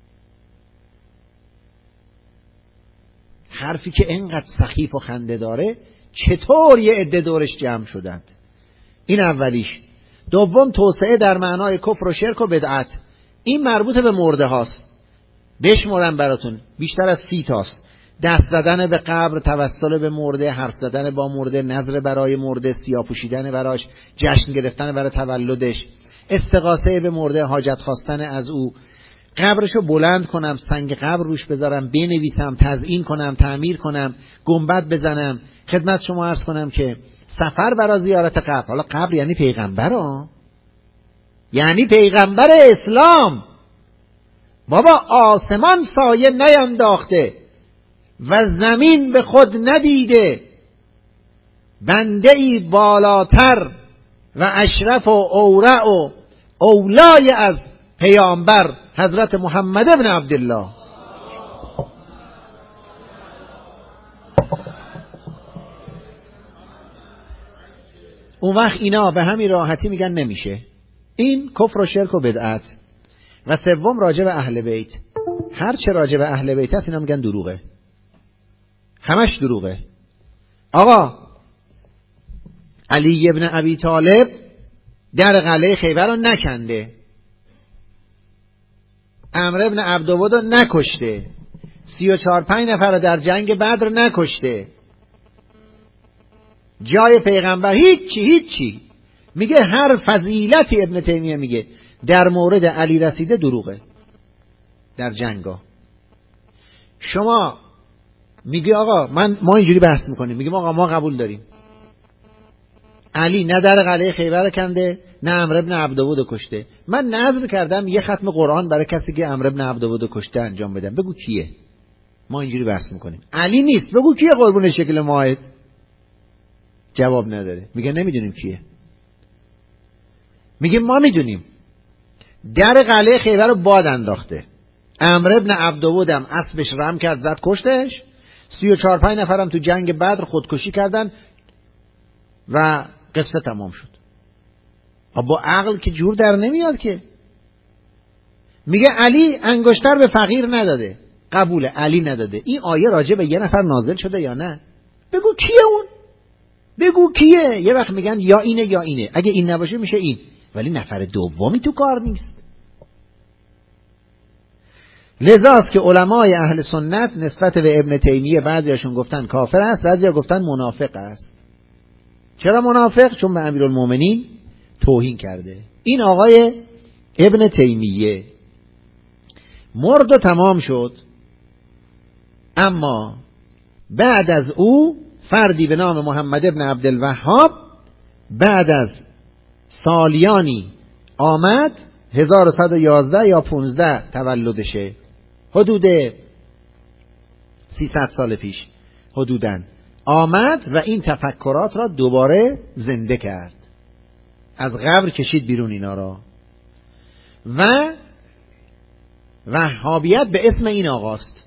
حرفی که اینقدر سخیف و خنده داره، چطور یه عده دورش جمع شدند؟ این اولیش. دوم، توسعه در معنای کفر و شرک و بدعت. این مربوط به مرده هاست. بشمرم براتون، بیشتر از سی تاست. دست زدن به قبر، توسل به مرده، حرف زدن با مرده، نظر برای مرده، سیاه پوشیدن براش، جشن گرفتن برای تولدش، استغاثه به مرده، حاجت خواستن از او، قبرشو بلند کنم، سنگ قبر روش بذارم، بنویسم، تزیین کنم، تعمیر کنم، گنبد بزنم. خدمت شما عرض کنم که سفر برای زیارت قبر، حالا قبر یعنی پیغمبر ها، یعنی پیغمبر اسلام. بابا آسمان سایه نینداخته و زمین به خود ندیده بنده ای بالاتر و اشرف و اورع و اولای از پیامبر حضرت محمد ابن عبدالله. اون وقت اینا به همین راحتی میگن نمیشه. این کفر و شرک و بدعت. و سوم راجع به اهل بیت، هر چه راجع به اهل بیت هست اینا میگن دروغه. همش دروغه. آقا علی ابن ابی طالب در قلعه خیبر رو نکنده، عمرو ابن عبدود رو نکشته، سی و چار پنج نفر رو در جنگ بدر نکشته، جای پیغمبر هیچی هیچی. میگه هر فضیلتی ابن تیمیه میگه در مورد علی رسیده دروغه در جنگا. شما میگه آقا من ما اینجوری بحث میکنیم، میگیم آقا ما قبول داریم علی نه در قلعه خیبر کنده نه عمرو ابن عبدود کشته. من نذر کردم یه ختم قرآن برای کسی که عمرو ابن عبدود کشته انجام بدم، بگو کیه؟ ما اینجوری بحث میکنیم. علی نیست، بگو کیه قربون شکل ماهت؟ جواب نداره، میگه نمیدونیم کیه. میگه ما میدونیم در قلعه خیبر رو باد انداخته، عمرو ابن عبدود هم اسبش رم کرد زد کشتش، سی و چهار پنج نفرم تو جنگ بدر خودکشی کردن و قصه تمام شد. با عقل که جور در نمیاد که. میگه علی انگشتر به فقیر نداده، قبول علی نداده. این آیه راجع به یه نفر نازل شده یا نه؟ بگو کیه اون، بگو کیه. یه وقت میگن یا اینه یا اینه، اگه این نباشه میشه این، ولی نفر دومی تو کار نیست. لذاست که علمای اهل سنت نسبت به ابن تیمیه بعضیاشون گفتن کافر است، بعضیا گفتن منافق است. چرا منافق؟ چون به امیرالمومنین توهین کرده. این آقای ابن تیمیه مرد و تمام شد. اما بعد از او فردی به نام محمد ابن عبدالوهاب بعد از سالیانی آمد، هزار و صد و یازده یا پانزده تولدشه، حدود سیصد سال پیش حدوداً آمد و این تفکرات را دوباره زنده کرد، از قبر کشید بیرون اینا را. و وهابیت به اسم این آقاست.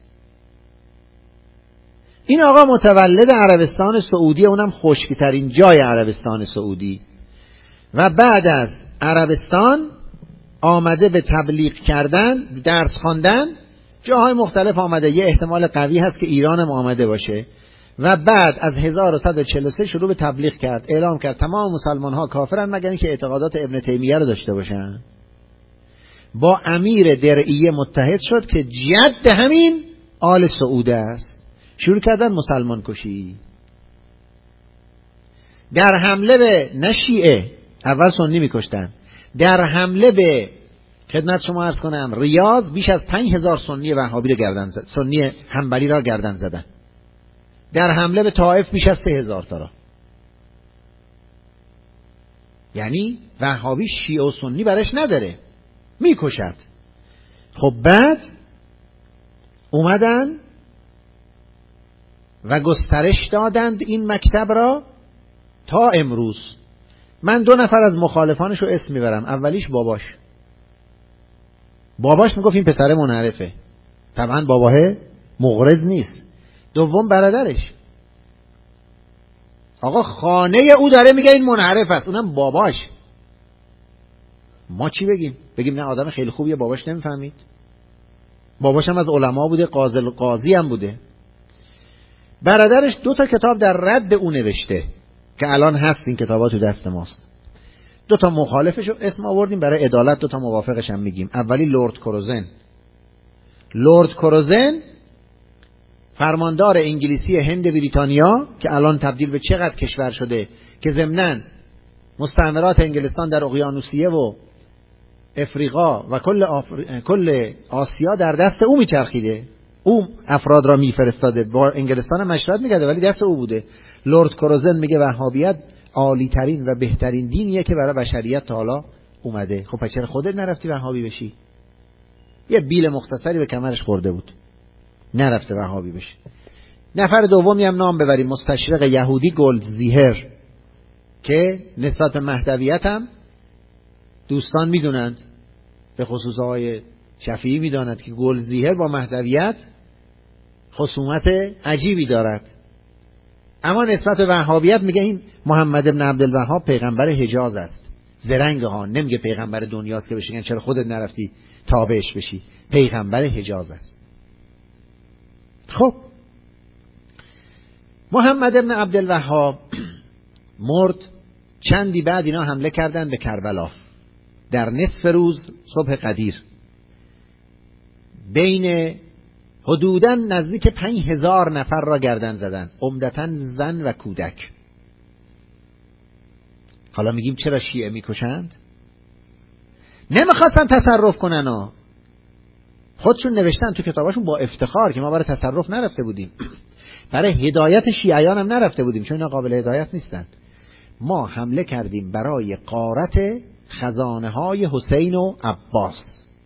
این آقا متولد عربستان سعودی، اونم خشکترین جای عربستان سعودی، و بعد از عربستان آمده به تبلیغ کردن، درس خواندن جاهای مختلف آمده. یه احتمال قوی هست که ایران هم آمده باشه. و بعد از هزار و صد و چهل و سه شروع به تبلیغ کرد، اعلام کرد تمام مسلمان ها کافرن مگر اینکه اعتقادات ابن تیمیه رو داشته باشن. با امیر درعیه متحد شد که جد همین آل سعود است. شروع کردن مسلمان کشی. در حمله به نشیعه، اول سنی میکشتن، در حمله به خدمت شما عرض کنم ریاض بیش از پنج هزار سنی وهابی رو گردن زد، سنی حنبلی را گردن زدن. در حمله به طائف بیش از سه هزار تا را. یعنی وهابی شیعه و سنی برش نداره، میکشد. خب بعد اومدن و گسترش دادند این مکتب را تا امروز. من دو نفر از مخالفانش رو اسم میبرم. اولیش باباش. باباش میگفت این پسر منحرفه، طبعا باباه مغرض نیست. دوم برادرش. آقا خانه او داره میگه این منحرف است، اونم باباش. ما چی بگیم؟ بگیم نه آدم خیلی خوبیه، باباش نمیفهمید؟ باباش هم از علما بوده، قاضی قاضی هم بوده. برادرش دو تا کتاب در رد او نوشته که الان هست، این کتابا تو دست ماست. دو تا مخالفش رو اسم آوردیم برای عدالت، دو تا موافقش هم میگیم. اولی لورد کروزن. لورد کروزن فرماندار انگلیسی هند بریتانیا که الان تبدیل به چقدر کشور شده که ضمناً مستعمرات انگلستان در اقیانوسیه و افریقا و کل, آفر... کل آسیا در دست او میچرخیده. او افراد را میفرستاده، با انگلستان مشورت میکرده ولی دست او بوده. لورد کروزن میگه وهابیت عالی ترین و بهترین دینیه که برای بشریت تا حالا اومده. خب پس چرا خودت نرفتی وهابی بشی؟ یه بیل مختصری به کمرش خورده بود، نرفته وهابی بشه. نفر دومی هم نام ببریم، مستشرق یهودی گلدزیهر که نسبت به مهدویت هم دوستان میدونند، به خصوص آقای شفیعی میداند که گلدزیهر با مهدویت خصومت عجیبی دارد. اما نسبت به وهابیت میگه این محمد ابن عبدالوهاب پیغمبر حجاز است. زرنگ ها، نمیگه پیغمبر دنیاست که بشین چرا خودت نرفتی تابعش بشی. پیغمبر حجاز است. خب محمد ابن عبدالوهاب مرد. چندی بعد اینا حمله کردن به کربلا در نصف روز صبح قدیر. بین حدوداً نزدیک پنج هزار نفر را گردن زدن، عمدتاً زن و کودک. حالا میگیم چرا شیعه میکشند؟ نمیخواستن تصرف کنن ها. خودشون نوشتن تو کتاباشون با افتخار که ما برای تصرف نرفته بودیم، برای هدایت شیعیان هم نرفته بودیم، چون اینا قابل هدایت نیستن. ما حمله کردیم برای غارت خزانه های حسین و عباس.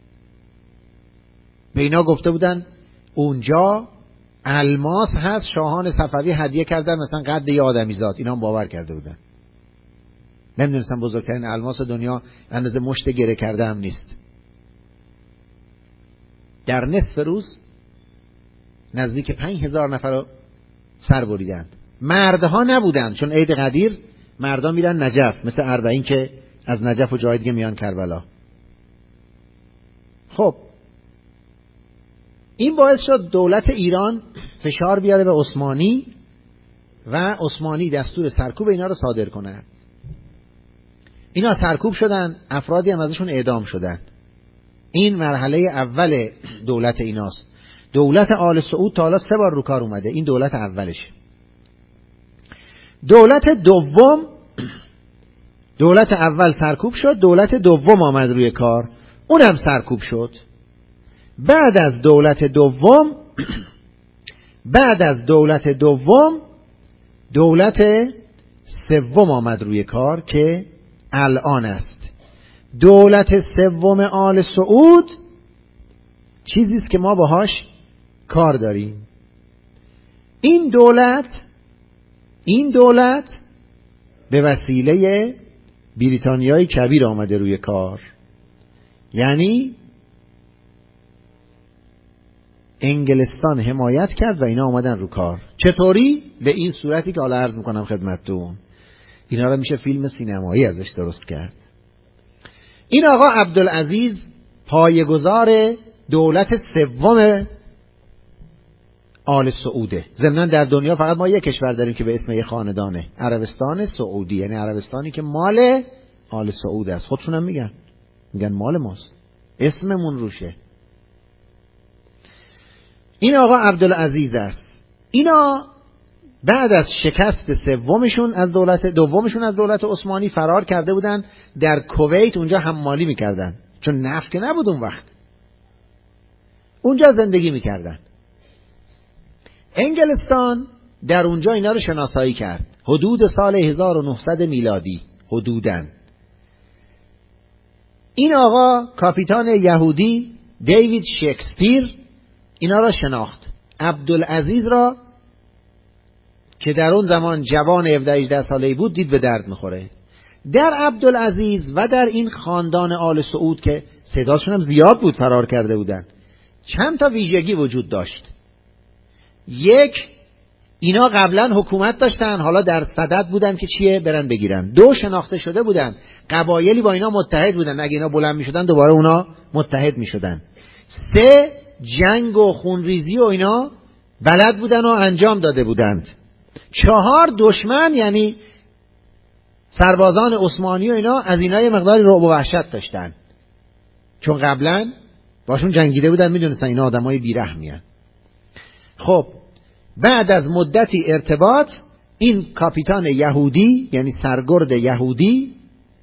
به اینا گفته بودن اونجا الماس هست، شاهان صفوی هدیه کردن مثلا قد یه آدمی زاد. اینا هم باور کرده بودن. نمیدونستن بزرگترین الماس دنیا اندازه مشت گره کرده هم نیست. در نصف روز نزدیک پنج هزار نفر رو سر بریدند. مردها نبودند، چون عید قدیر مردا میرن نجف، مثل اربعین که از نجف و جای دیگه میان کربلا. خب این باعث شد دولت ایران فشار بیاره به عثمانی و عثمانی دستور سرکوب اینا رو صادر کنه. اینا سرکوب شدن، افرادی هم ازشون اعدام شدن. این مرحله اول دولت ایناست. دولت آل سعود تا حالا سه بار رو کار اومده، این دولت اولش. دولت دوم، دولت اول سرکوب شد، دولت دوم آمد روی کار، اونم سرکوب شد. بعد از دولت دوم بعد از دولت دوم دولت سوم آمد روی کار که الان است. دولت سوم آل سعود چیزی است که ما باهاش کار داریم. این دولت این دولت به وسیله بریتانیای کبیر آمده روی کار. یعنی انگلستان حمایت کرد و اینا آمدن رو کار. چطوری؟ به این صورتی که حالا عرض میکنم خدمتتون. اینا رو میشه فیلم سینمایی ازش درست کرد. این آقا عبدالعزیز پایه‌گذار دولت سوم آل سعوده. ضمن در دنیا فقط ما یک کشور داریم که به اسم یه خاندانه، عربستان سعودی، یعنی عربستانی که مال آل سعود است. خودشون هم میگن میگن مال ماست، اسممون روشه. این آقا عبدالعزیز است. اینا بعد از شکست سومشون از دولت دومشون از دولت عثمانی فرار کرده بودن در کویت، اونجا حمالی میکردن، چون نفت که نبود اون وقت، اونجا زندگی میکردن. انگلستان در اونجا اینا رو شناسایی کرد حدود سال هزار و نهصد میلادی حدوداً. این آقا کاپیتان یهودی دیوید شکسپیر اینا را شناخت. عبدالعزیز را که در اون زمان جوان هفده هجده ساله‌ای بود دید به درد میخوره. در عبدالعزیز و در این خاندان آل سعود که صداشون هم زیاد بود، فرار کرده بودن، چند تا ویژگی وجود داشت. یک، اینا قبلا حکومت داشتن، حالا در صدد بودن که چیه برن بگیرن. دو، شناخته شده بودن، قبایلی با اینا متحد بودن، اگه اینا بلند میشدن دوباره اونا متحد میشدن. سه، جنگ و خونریزی و اینا بلد بودن و انجام داده بودند. چهار، دشمن یعنی سربازان عثمانی و اینا از اینا یه مقداری رعب و وحشت داشتن، چون قبلا باشون جنگیده بودن، میدونستن اینا آدمای بیرحمین. خب بعد از مدتی ارتباط این کاپیتان یهودی یعنی سرگرد یهودی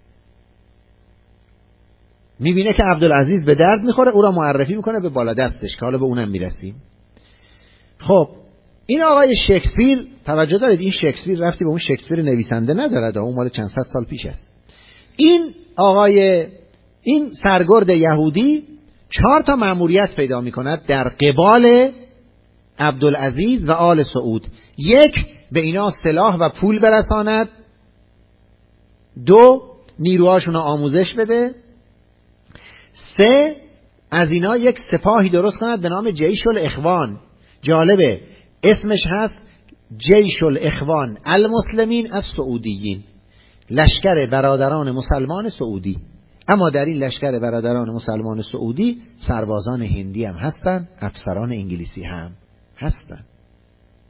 میبینه که عبدالعزیز به درد میخوره، او را معرفی میکنه به بالادستش که حالا به اونم میرسیم. خب این آقای شکسپیر، توجه دارید این شکسپیر رفتی به اون شکسپیر نویسنده ندارد، اون مال چند صد سال پیش است. این آقای این سرگرد یهودی چهار تا مأموریت پیدا میکند در قبال عبدالعزیز و آل سعود. یک، به اینا سلاح و پول برساند. دو، نیروهاشون رو آموزش بده. سه، از اینا یک سپاهی درست کند به نام جیش الاخوان. جالبه اسمش هست جیش الاخوان المسلمین از سعودیین، لشکر برادران مسلمان سعودی. اما در این لشکر برادران مسلمان سعودی سربازان هندی هم هستن، افسران انگلیسی هم هستن.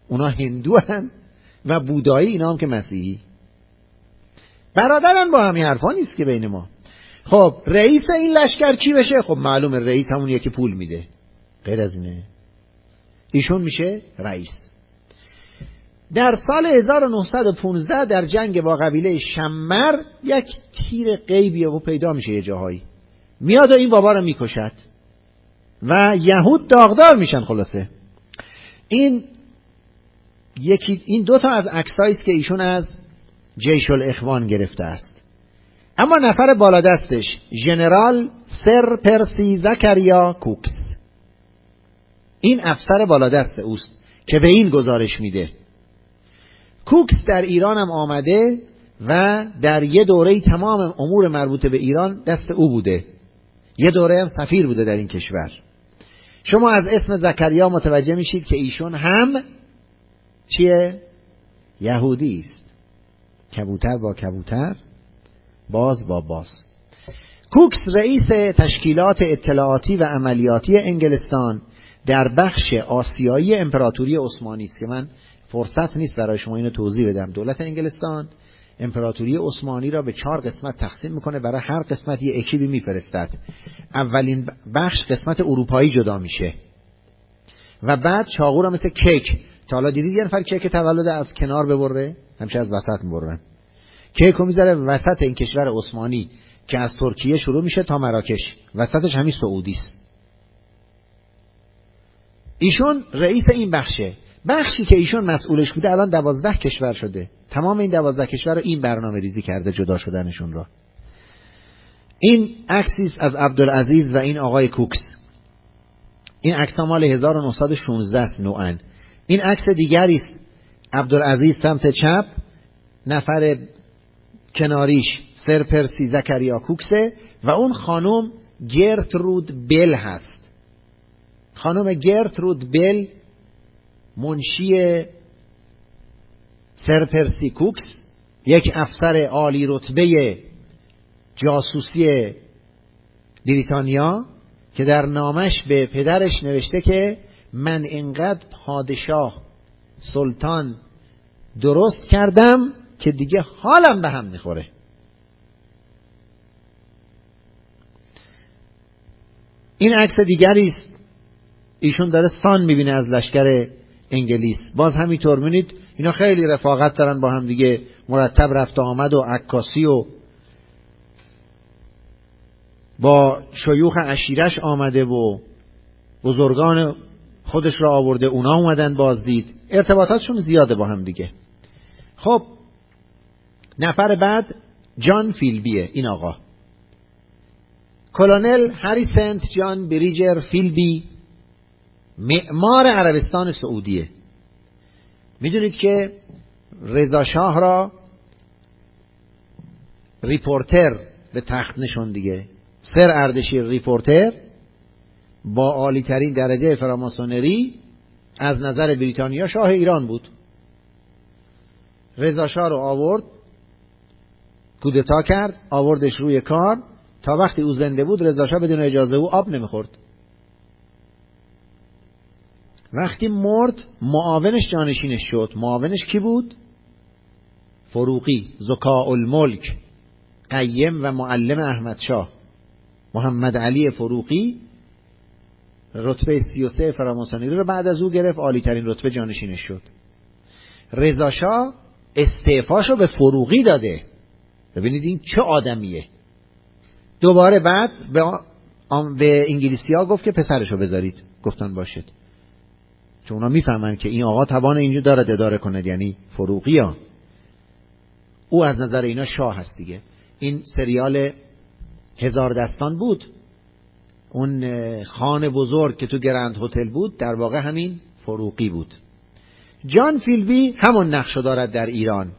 اونا هندو هن و بودایی، اینا هم که مسیحی. برادرن با همین حرفا نیست که بین ما. خب رئیس این لشکر کی بشه؟ خب معلومه رئیس همونیه که پول میده، غیر از اینه. ایشون میشه رئیس. در سال هزار و نهصد و پانزده در جنگ با قبیله شمر یک تیر غیبیه و پیدا میشه یه جاهایی، میاد و این بابا رو میکشد و یهود داغدار میشن. خلاصه این یکی این دو تا از عکسایی است که ایشون از جیش الاخوان گرفته است. اما نفر بالا دستش ژنرال سر پرسی زکریا کوکس، این افسر بالا دست اوست که به این گزارش میده. کوکس در ایران هم آمده و در یه دوره تمام امور مربوط به ایران دست او بوده، یه دوره هم سفیر بوده در این کشور. شما از اسم زکریا متوجه میشید که ایشون هم چیه؟ یهودی است. کبوتر با کبوتر، باز با باز. کوکس رئیس تشکیلات اطلاعاتی و عملیاتی انگلستان در بخش آسیایی امپراتوری عثمانی است که من فرصت نیست برای شما اینو توضیح بدم. دولت انگلستان امپراتوری عثمانی را به چهار قسمت تقسیم میکنه، برای هر قسمت یه اکیبی میفرستد. اولین بخش قسمت اروپایی جدا میشه و بعد چاقو را مثل کیک، تا حالا دیدید یه نفر کیک تولد از کنار ببره؟ همیشه از وسط میبرن. کیک رو میذاره وسط این کشور عثمانی که از ترکیه شروع میشه تا مراکش، وسطش همین سعودی است. ایشون رئیس این بخشه. بخشی که ایشون مسئولش بوده الان دوازده کشور شده. تمام این دوازده کشور رو این برنامه ریزی کرده جدا شدنشون را. این عکسی از عبدالعزیز و این آقای کوکس. این عکس مال هزار و نهصد و شانزده است نوعاً. این عکس دیگری است. عبدالعزیز سمت چپ، نفر کناریش سر پرسی زکریا کوکسه و اون خانم گرترود بل هست. خانم گرترود بل منشی سر پرسی کوکس، یک افسر عالی رتبه جاسوسی بریتانیا که در نامش به پدرش نوشته که من اینقدر پادشاه سلطان درست کردم که دیگه حالم به هم میخوره. این عکس دیگری است. ایشون داره سان میبینه از لشکر انگلیس. باز همینطور میبینید اینا خیلی رفاقت دارن با هم دیگه، مرتب رفت آمد و عکاسی و با شیوخ عشیرش آمده و بزرگان خودش را آورده، اونا اومدن بازدید. ارتباطاتشون زیاده با هم دیگه. خب نفر بعد جان فیلبیه. این آقا کلونل هری سنت جان بریجر فیلبی، معمار عربستان سعودیه. میدونید که رضا شاه را ریپورتر به تخت نشون دیگه. سر اردشیر ریپورتر با عالی ترین درجه فراماسونری از نظر بریتانیا شاه ایران بود. رضا شاه رو آورد، کودتا کرد، آوردش روی کار. تا وقتی او زنده بود رضا شاه بدون اجازه او آب نمیخورد. وقتی مرد معاونش جانشینش شد. معاونش کی بود؟ فروغی، زکاء الملک، قیم و معلم احمد شاه، محمد علی فروغی رتبه سی و سه فراماسونری رو بعد از او گرفت، عالی ترین رتبه جانشینش شد. رضا شاه استعفاشو به فروغی داده. ببینید این چه آدمیه. دوباره بعد به, به انگلیسی ها گفت که پسرشو بذارید. گفتن باشد، چون اونا میفهمن که این آقا توان اینجا داره اداره کنه، یعنی فروغی ها. او از نظر اینا شاه هست دیگه. این سریال هزار دستان بود، اون خان بزرگ که تو گرند هتل بود در واقع همین فروغی بود. جان فیلبی همون نقشو دارد در ایران،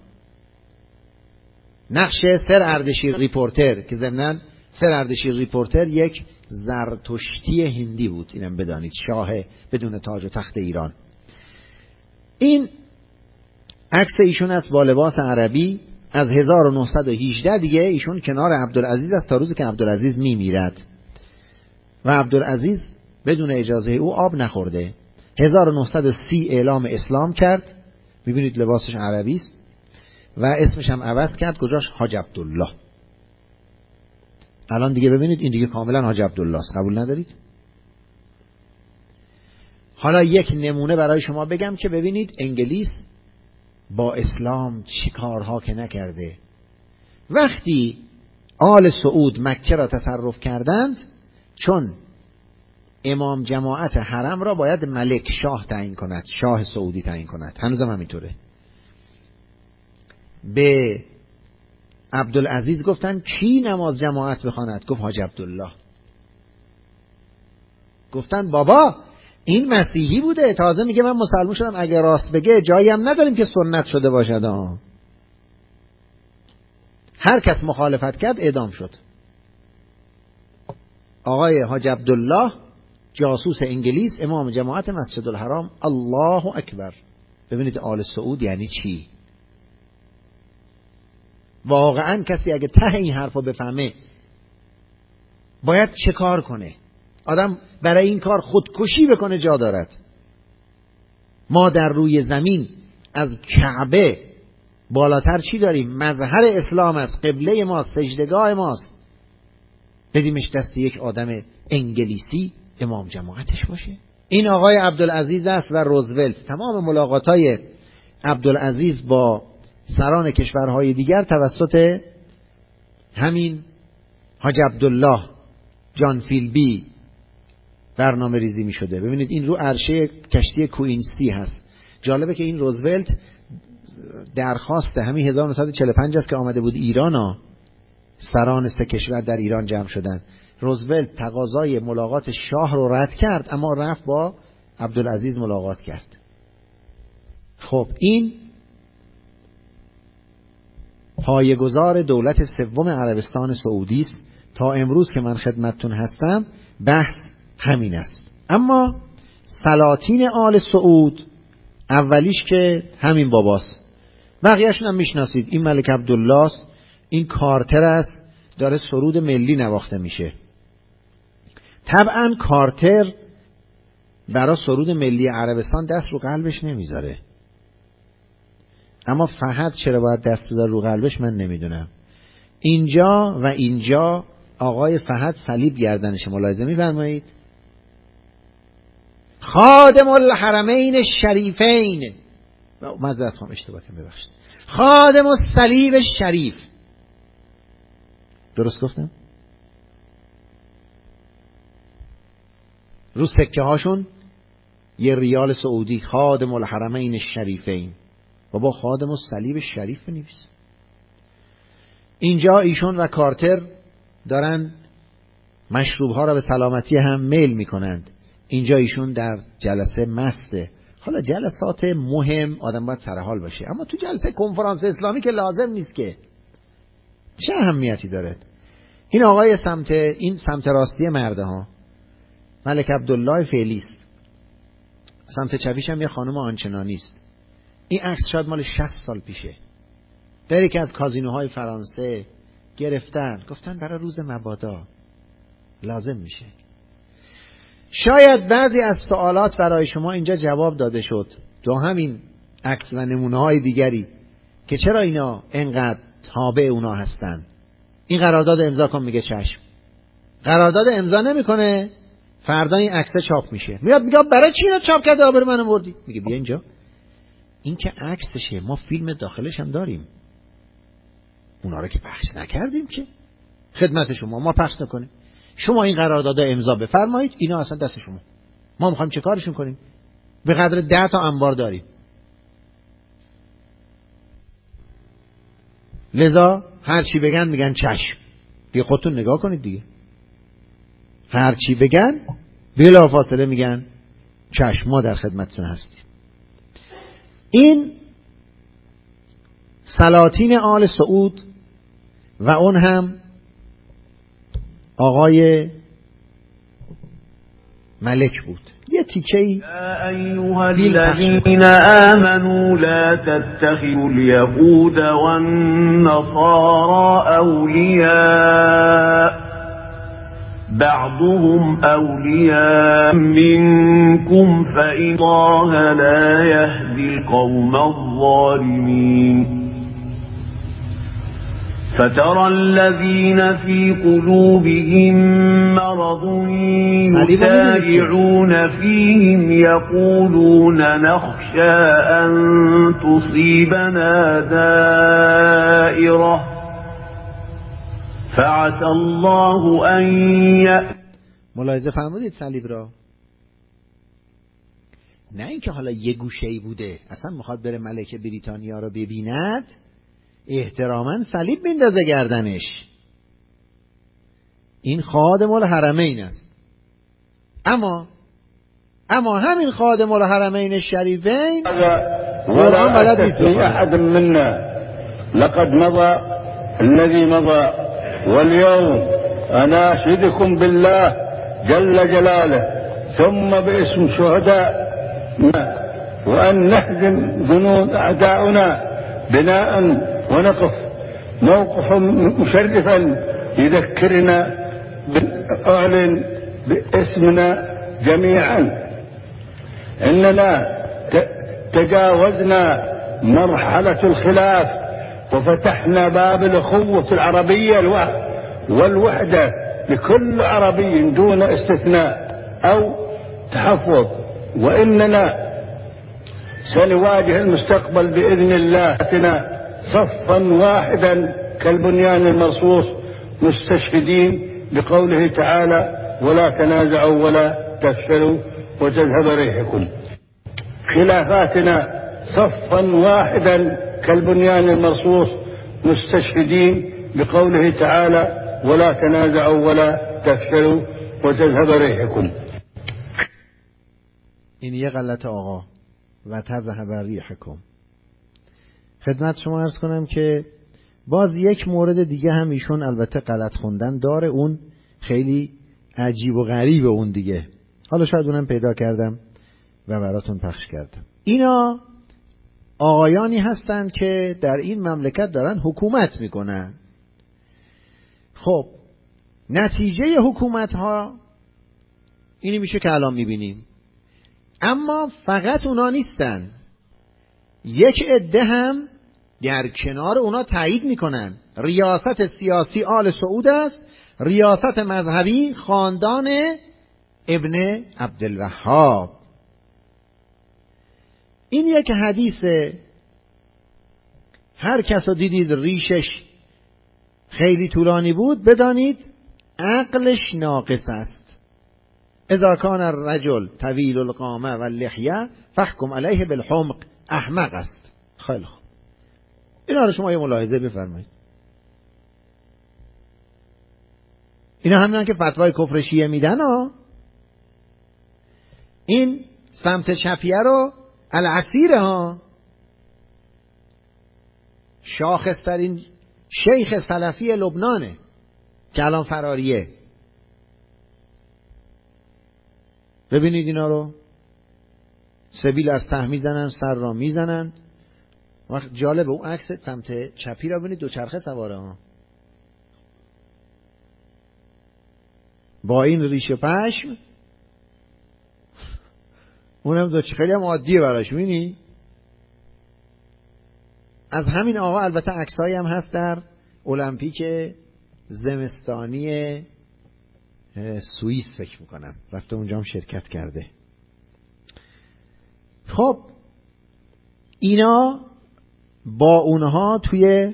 نقش سر اردشیر ریپورتر که ضمناً سر اردشیر ریپورتر یک زرتشتی هندی بود، اینم بدانید، شاه بدون تاج و تخت ایران. این عکس ایشون است با لباس عربی از هزار و نهصد و هجده دیگه. ایشون کنار عبدالعزیز است تا روزی که عبدالعزیز میمیرد و عبدالعزیز بدون اجازه او آب نخورده. هزار و نهصد و سی اعلام اسلام کرد، میبینید لباسش عربی است و اسمش هم عوض کرد، گذاشت حاج عبدالله. الان دیگه ببینید این دیگه کاملا حاج عبدالله است، قبول ندارید؟ حالا یک نمونه برای شما بگم که ببینید انگلیس با اسلام چی کارها که نکرده. وقتی آل سعود مکه را تصرف کردند، چون امام جماعت حرم را باید ملک شاه تعیین کند، شاه سعودی تعیین کند، هنوزم همینطوره، به عبدالعزیز گفتن کی نماز جماعت بخواند؟ گفت حاج عبدالله. گفتن بابا این مسیحی بوده، تازه میگه من مسلمان شدم، اگه راست بگه جایی هم نداریم که سنت شده باشد. آه. هر کس مخالفت کرد اعدام شد. آقای حاج عبدالله جاسوس انگلیس، امام جماعت مسجد الحرام. الله اکبر. ببینید آل سعود یعنی چی. واقعا کسی اگه ته این حرفو بفهمه باید چه کار کنه؟ آدم برای این کار خودکشی بکنه جا دارد. ما در روی زمین از کعبه بالاتر چی داریم؟ مظهر اسلام است، قبله ماست، سجدگاه ماست. بدیمش دست یک آدم انگلیسی امام جماعتش باشه؟ این آقای عبدالعزیز است و روزولت. تمام ملاقاتای عبدالعزیز با سران کشورهای دیگر توسط همین حاج عبدالله جان فیلبی برنامه ریزی می شده. ببینید این رو عرشه کشتی کوینسی هست. جالبه که این روزولت درخواست همین هزار و نهصد و چهل و پنج است که آمده بود ایران ها. سران سه کشور در ایران جمع شدن. روزولت تقاضای ملاقات شاه رو رد کرد، اما رفت با عبدالعزیز ملاقات کرد. خب این پایه‌گذار دولت سوم عربستان سعودی است. تا امروز که من خدمتتون هستم بحث همین است. اما سلاطین آل سعود اولیش که همین باباست، بقیه‌شون هم میشناسید. این ملک عبدالله است، این کارتر است، داره سرود ملی نواخته میشه. طبعا کارتر برای سرود ملی عربستان دست رو قلبش نمیذاره، اما فهد چرا باید دست بذاره رو قلبش من نمیدونم. اینجا و اینجا آقای فهد صلیب گردنش، ملاحظه میفرمایید؟ خادم الحرمین الشریفین، معذرت خواهم اشتباه کردم ببخشید، خادم الصلیب الشریف. درست گفتم؟ رو سکه هاشون یه ریال سعودی، خادم الحرمین الشریفین. بابا خادم الصلیب الشریف بنویس. اینجا ایشون و کارتر دارن مشروب ها را به سلامتی هم میل میکنند. اینجا ایشون در جلسه مسته. حالا جلسات مهم آدم باید سرحال باشه، اما تو جلسه کنفرانس اسلامی که لازم نیست که. چه اهمیتی داره؟ این آقای سمت این سمت راستی مرده ها ملک عبدالله فعلیست، سمت چپیش هم یه خانم آنچنانی است. این عکس شاید مال شصت سال پیشه. در یکی از کازینوهای فرانسه گرفتن، گفتن برای روز مبادا لازم میشه. شاید بعضی از سوالات برای شما اینجا جواب داده شد تو همین عکس و نمونه های دیگری که چرا اینا انقدر تابع اونا هستن. این قرارداد امضا کن، میگه چشم. قرارداد امضا نمیکنه، فردا این عکس چاپ میشه. میاد میگه برای چی اینو چاپ کردی؟ آبرو منو بردی. میگه بیا اینجا، این که عکسشه، ما فیلم داخلش هم داریم، اونا رو که پخش نکردیم که خدمت شما ما پخش نکنیم. شما این قرارداد امضا بفرمایید، اینا اصلا دست شما، ما میخوایم چه کارشون کنیم؟ به قدر ده تا انبار داریم. لذا هر چی بگن میگن چشم. بیا خودتون نگاه کنید دیگه، هر چی بگن بلا فاصله میگن چشم، ما در خدمتتون هستیم. این سلاطین آل سعود و اون هم آقای ملک بود. یه تیکه‌ای یا ایها الذین آمنوا لا تتخذوا اليهود والنصارى اولیاء بعضهم أولياء منكم فإن الله لا يهدي القوم الظالمين فترى الذين في قلوبهم مرض يسارعون فيهم يقولون نخشى أن تصيبنا دائرة فعسى الله أن يأتي. ملاحظه فرمودید صلیب را؟ نه اینکه حالا یه گوشه‌ای بوده، اصلا میخواد بره ملکه بریتانیا رو ببیند، احتراما صلیب میندازه گردنش. این خادم الحرمین است. اما اما همین خادم الحرمین الشریفین قرآن بلد نیست. احد منا لقد مضى الذي مضى واليوم اناشدكم بالله جل جلاله ثم باسم شهداء وان نهزم جنود اعداؤنا بناء ونقف موقف مشرفا يذكرنا أعلن باسمنا جميعا إننا تجاوزنا مرحلة الخلاف وفتحنا باب الأخوة العربية والوحدة لكل عربي دون استثناء أو تحفظ، وإننا سنواجه المستقبل بإذن الله صفا واحدا كالبنيان المرصوص مستشهدين بقوله تعالى ولا تنازعوا ولا تفشلوا وتذهب ريحكم. خلافاتنا صفا واحدا كالبنيان المرصوص مستشهدين بقوله تعالى ولا تنازعوا ولا تفشلوا وتذهب ريحكم. این یه غلط آقا و تذهب ریحکم. خدمت شما عرض کنم که باز یک مورد دیگه هم ایشون البته غلط خوندن داره، اون خیلی عجیب و غریب اون دیگه، حالا شاید اونم پیدا کردم و براتون پخش کردم. اینا آقایانی هستند که در این مملکت دارن حکومت میکنن. خب نتیجه حکومت ها اینی میشه که الان میبینیم. اما فقط اونا نیستن، یک عده هم در کنار اونا تایید میکنن. ریاست سیاسی آل سعود است، ریاست مذهبی خاندان ابن عبدالوهاب. این یک حدیث، هر کس رو دیدید ریشش خیلی طولانی بود بدانید عقلش ناقص است. اذا کان الرجل طویل القامه و اللحیه فحکم علیه بالحمق، احمق است. خیلی خوب، اینا رو شما یه ملاحظه بفرمایید. اینا همینن که فتوای کفر شیعه میدن ها. این سمت چپیه رو العصیره ها، شاخصترین شیخ سلفی لبنانه که الان فراریه. ببینید اینا رو، سبیل از ته میزنن، سر را میزنن. وقت جالب اون عکس سمت چپی را ببینید، دوچرخه سواره ها با این ریش پشم، اونم دو خیلی هم عادیه براش. ببینی از همین آقا البته عکسایی هم هست در المپیک زمستانی سوئیس فکر میکنم، رفته اونجا هم شرکت کرده. خب اینا با اونها توی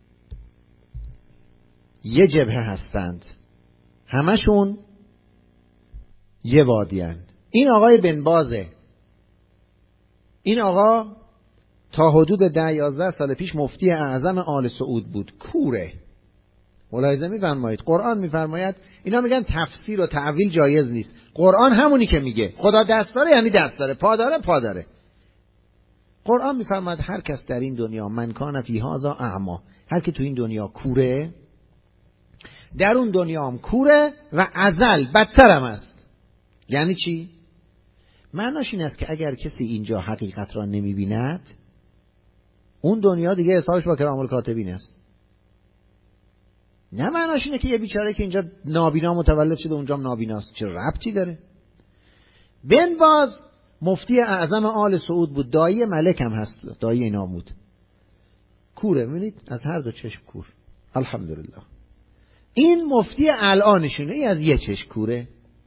یه جبهه هستند، همشون یه وادی هستند. این آقای بن بازه، این آقا تا حدود ده یازده سال پیش مفتی اعظم آل سعود بود. کوره. ملاحظه می‌فرمایید قرآن می‌فرماید اینا میگن تفسیر و تعویل جایز نیست. قرآن همونی که میگه خدا دست داره یعنی دست داره، پا داره پا داره. قرآن می‌فرماید هر کس در این دنیا من کان فی هذا اعمی، هر کی تو این دنیا کوره در اون دنیا هم کوره و ازل بدتر هم است. یعنی چی؟ معناش این است که اگر کسی اینجا حقیقت را نمی‌بیند، اون دنیا دیگه حسابش با کرام الکاتبین است. نه معناش اینه که یه بیچاره که اینجا نابینا متولد شده اونجا هم نابیناست. چه ربطی داره؟ بن باز مفتی اعظم آل سعود بود، دایی ملک هم هست، دایی اینا بود. کوره، می‌بینید از هر دو چشم کور. الحمدلله. این مفتی الانشونه، این از یه چشم کوره.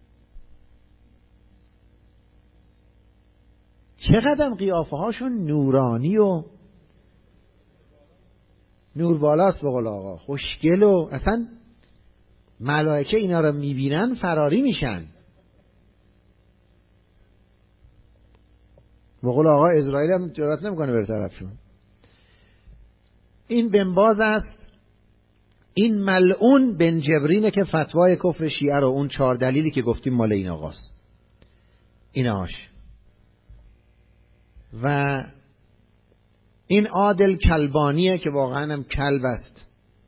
چقدر قیافه هاشون نورانی و نور بالاست به قول آقا، خوشگل و اصلا ملائکه اینا رو میبینن فراری میشن. به قول آقا اسرائیل هم جرئت نمیکنه بره طرفشون. این بن باز است. این ملعون بن جبرینه که فتوای کفر شیعه رو، اون چهار دلیلی که گفتیم مال این آقاست، ایناش. و این عادل کلبانیه که واقعا هم کلب است.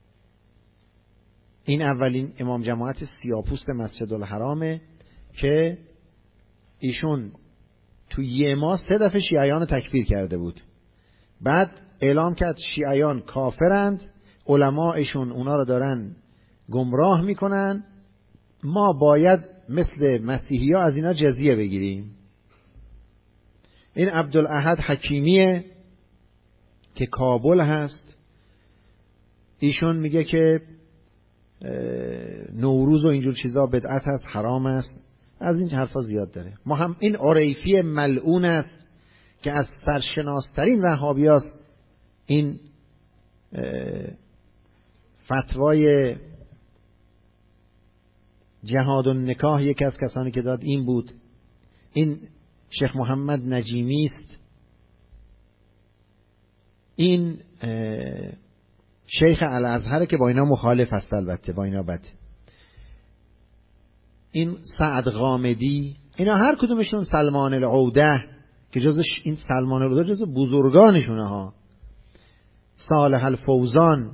این اولین امام جماعت سیاپوست مسجد الحرامه که ایشون تو یه ماه سه دفعه شیعیان رو تکفیر کرده بود. بعد اعلام کرد شیعیان کافرند، علماءشون اونا رو دارن گمراه میکنن، ما باید مثل مسیحی ها از اینا جزیه بگیریم. این عبدالاحد حکیمیه که کابل هست. ایشون میگه که نوروز و اینجور چیزا بدعت هست، حرام است. از این حرفا زیاد داره. ما هم این عریفی ملعون است که از سرشناسترین وهابی است. این فتوای جهاد و نکاح یکی از کسانی که داد این بود. این شیخ محمد نجیمی است. این شیخ الازهر که با اینا مخالف است، البته با اینا بد. این سعد غامدی، اینا هر کدومشون سلمان العوده که جز این سلمان العوده جز بزرگانشونه ها. صالح الفوزان،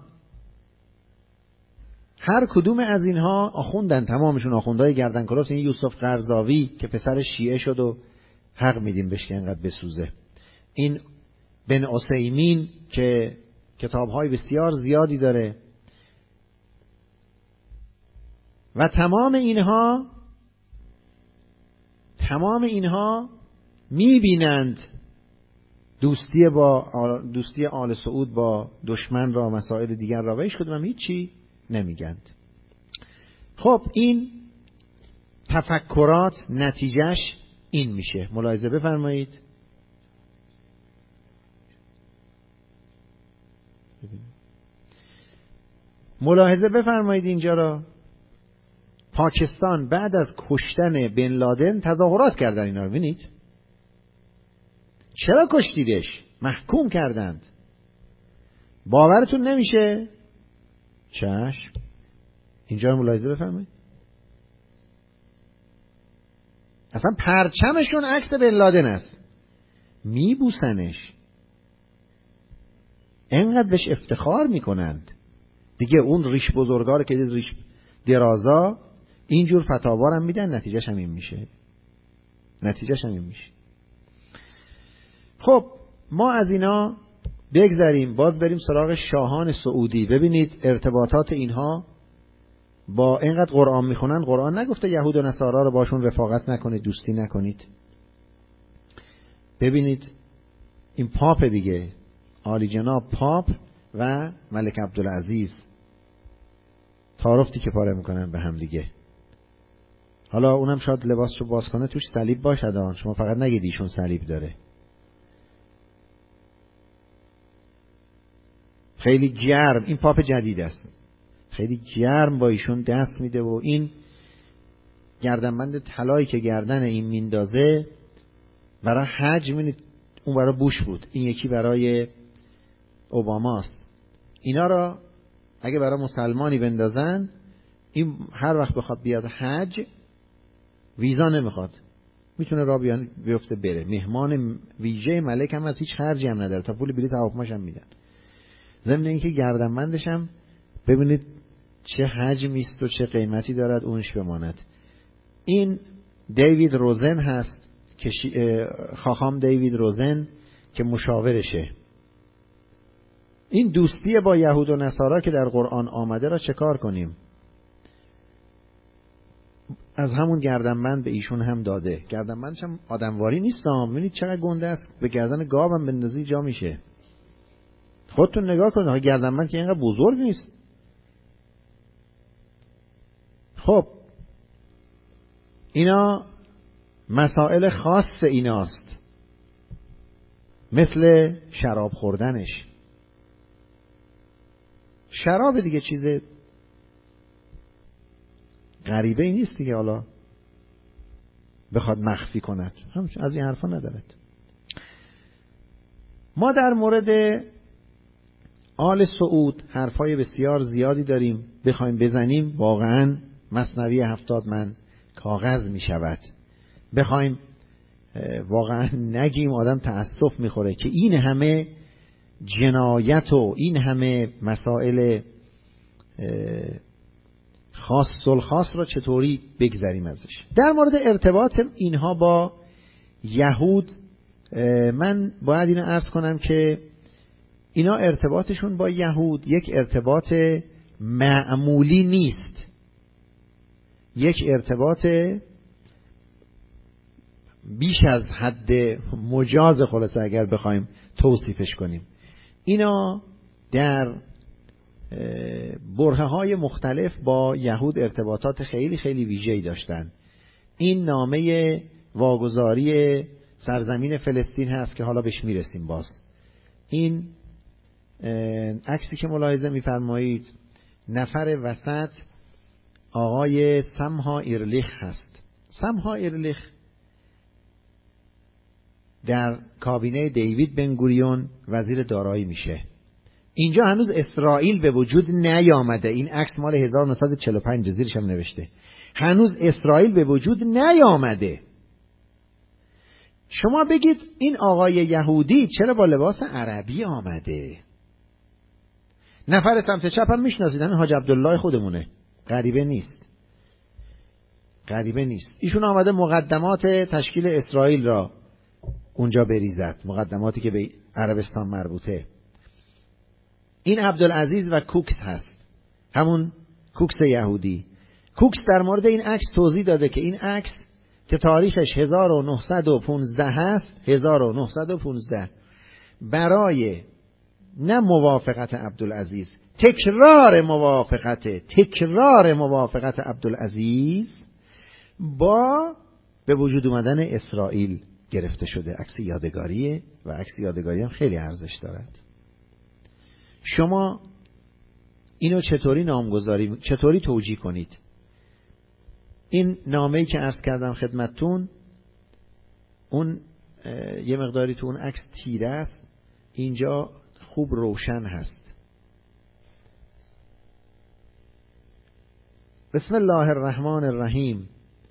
هر کدوم از اینها آخوندن، تمامشون آخوندهای گردن کلاس. این یوسف قرضاوی که پسر شیعه شد و حق میدیم بهش که انقدر بسوزه. این بن عثیمین که کتابهای بسیار زیادی داره. و تمام اینها تمام اینها میبینند دوستی با دوستی آل سعود با دشمن را، مسائل دیگر را، و هیچ کدوم هم هیچی نمیگند. خب این تفکرات نتیجهش این میشه. ملاحظه بفرمایید. ملاحظه بفرمایید اینجا را. پاکستان بعد از کشتن بن لادن تظاهرات کردن. اینا رو ببینید. چرا کشتیدش؟ محکوم کردند. باورتون نمیشه؟ چشم. اینجا رو ملاحظه بفرمایید. اصلا پرچمشون عکس بن لادن است. میبوسنش. اینقدر بهش افتخار میکنند. دیگه اون ریش بزرگا که دید، ریش درازا، اینجور فتاوا هم میدن. نتیجهش هم این میشه. نتیجهش هم این میشه. خب ما از اینا بگذریم، باز بریم سراغ شاهان سعودی. ببینید ارتباطات اینها با اینقدر قرآن میخونن. قرآن نگفته یهود و نصارا رو باشون رفاقت نکنید، دوستی نکنید. ببینید این پاپ دیگه، عالی جناب پاپ و ملک عبدالعزیز، تعارفی که پاره میکنن به هم دیگه. حالا اونم شاید لباسشو باز کنه توش صلیب باشد، شما فقط نگید ایشون صلیب داره. خیلی گرم، این پاپ جدید است، خیلی گرم با ایشون دست میده. و این گردنبند طلایی که گردن این میندازه برای حج، میبینید اون برای بوش بود، این یکی برای اوباماست. اینا را اگه برای مسلمانی بندازن، این هر وقت بخواد بیاد حج ویزا نمیخواد، میتونه را بیان بیفته بره. مهمان ویژه ملک هم از هیچ خرجی هم نداره، تا پول بلیط هواپیماش هم میدن. ضمن اینکه گردنبندش هم ببینید چه حجمی است و چه قیمتی دارد، اونش بماند. این دیوید روزن هست که خاخام دیوید روزن که مشاورشه. این دوستی با یهود و نصارا که در قرآن آمده را چه کار کنیم؟ از همون گردنبند به ایشون هم داده. گردنبندش هم آدمواری نیست. ببینید چقدر گنده است. به گردن گاوم بندازی جا میشه. خودتون نگاه کنید. گردنبند که اینقدر بزرگ نیست. خب اینا مسائل خاص ایناست، مثل شراب خوردنش. شراب دیگه چیز غریبه ای نیست دیگه، حالا بخواد مخفی کند، هم از این حرفا ندارد. ما در مورد آل سعود حرفای بسیار زیادی داریم، بخوایم بزنیم واقعا مثنوی هفتاد من کاغذ می شود. بخوایم واقعا نگیم آدم تأسف می خوره که این همه جنایت و این همه مسائل خاص الخاص را چطوری بگذریم ازش. در مورد ارتباط اینها با یهود من باید اینو عرض کنم که اینا ارتباطشون با یهود یک ارتباط معمولی نیست، یک ارتباط بیش از حد مجاز، خلاصه اگر بخوایم توصیفش کنیم. اینا در برهه های مختلف با یهود ارتباطات خیلی خیلی ویژه‌ای داشتن. این نامه واگذاری سرزمین فلسطین هست که حالا بهش میرسیم. باز این عکسی که ملاحظه میفرمایید نفر وسط آقای سمها ایرلیخ هست. سمها ایرلیخ در کابینه دیوید بن گوریون وزیر دارایی میشه. اینجا هنوز اسرائیل به وجود نیامده. این عکس مال هزار و نهصد و چهل و پنج، زیرش هم نوشته هنوز اسرائیل به وجود نیامده. شما بگید این آقای یهودی چرا با لباس عربی آمده؟ نفر سمت چپ هم میشناسید، همین حاج عبدالله خودمونه. غریبه نیست، غریبه نیست. ایشون آمده مقدمات تشکیل اسرائیل را اونجا بریزد، مقدماتی که به عربستان مربوطه. این عبدالعزیز و کوکس هست، همون کوکس یهودی. کوکس در مورد این عکس توضیح داده که این عکس که تاریخش هزار و نهصد و پانزده هست، هزار و نهصد و پانزده، برای نه موافقت عبدالعزیز، تکرار موافقت تکرار موافقت عبدالعزیز با به وجود اومدن اسرائیل گرفته شده. عکس یادگاریه و عکس یادگاری هم خیلی ارزش دارد. شما اینو چطوری نامگذاری، چطوری توجیه کنید؟ این نامه‌ای که عرض کردم خدمتتون، اون یه مقداری تو اون عکس تیره است، اینجا خوب روشن هست. بسم الله الرحمن الرحیم.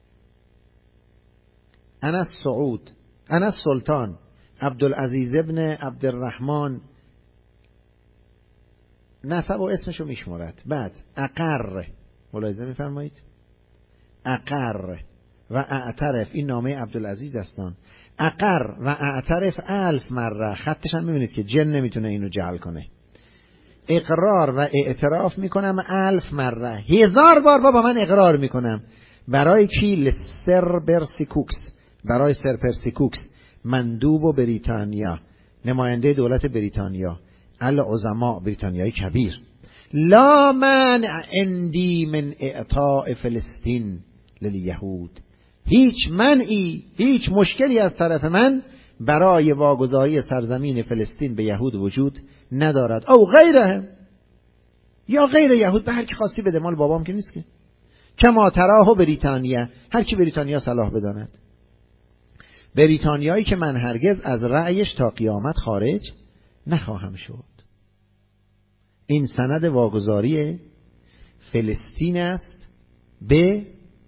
انا السعود انا السلطان عبدالعزیز ابن عبدالرحمن، نسب و اسمشو میشمارد. بعد اقر، ملاحظه میفرمایید، اقر و اعترف، این نامه عبدالعزیز هستن. اقر و اعترف الف مره، خطش هم میبینید که جن نمیتونه اینو جعل کنه. اقرار و اعتراف میکنم الف مره، هزار بار با من اقرار میکنم. برای کی؟ لسر برسیکوکس، برای سر پرسیکوکس، مندوب و بریتانیا، نماینده دولت بریتانیا، العظما، بریتانیای کبیر. لا منع عندی من اعطاء فلسطین للیهود، هیچ منعی، هیچ مشکلی از طرف من برای واگذاری سرزمین فلسطین به یهود وجود ندارد. او غیره، یا غیر یهود، به هر کی خواستی بده، مال بابام که نیست که. کما تراه بریتانیا، هر کی بریتانیا صلاح بداند. بریتانیایی که من هرگز از رأیش تا قیامت خارج نخواهم شد. این سند واگذاری فلسطین است به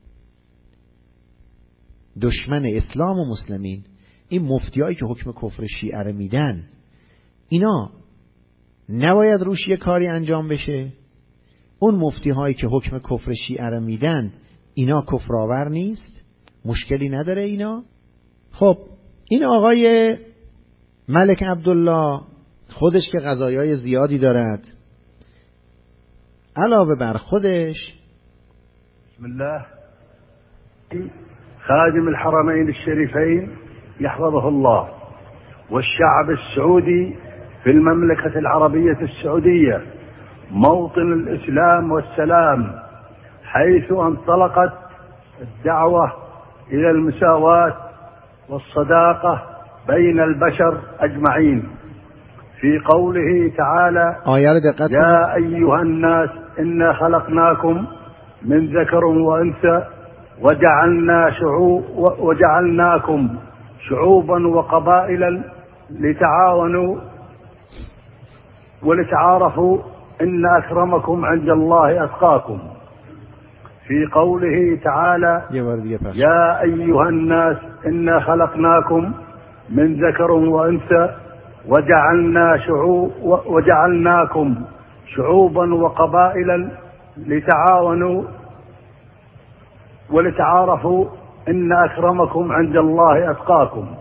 دشمن اسلام و مسلمین. این مفتیایی که حکم کفر شیعه رو میدن، اینا نباید روش یه کاری انجام بشه؟ اون مفتی هایی که حکم کفر شیعه رو میدن، اینا کفرآور نیست؟ مشکلی نداره اینا؟ خب این آقای ملک عبدالله خودش که غذایای زیادی دارد، علاوه بر خودش بسم الله خادم الحرمين الشريفين يحفظه الله والشعب السعودي في المملكة العربية السعودية موطن الإسلام والسلام، حيث انطلقت الدعوة إلى المساواة والصداقة بين البشر أجمعين، في قوله تعالى يا أيها الناس إنا خلقناكم من ذكر وأنثى وجعلنا شعوب وجعلناكم شعوبا وقبائل لتعاونوا ولتعارفوا إن أكرمكم عند الله أتقاكم، في قوله تعالى يا أيها الناس إنا خلقناكم من ذكر وأنثى وجعلنا شعوب وجعلناكم شعوبا وقبائل لتعاونوا ولتعارفوا إن أكرمكم عند الله أتقاكم.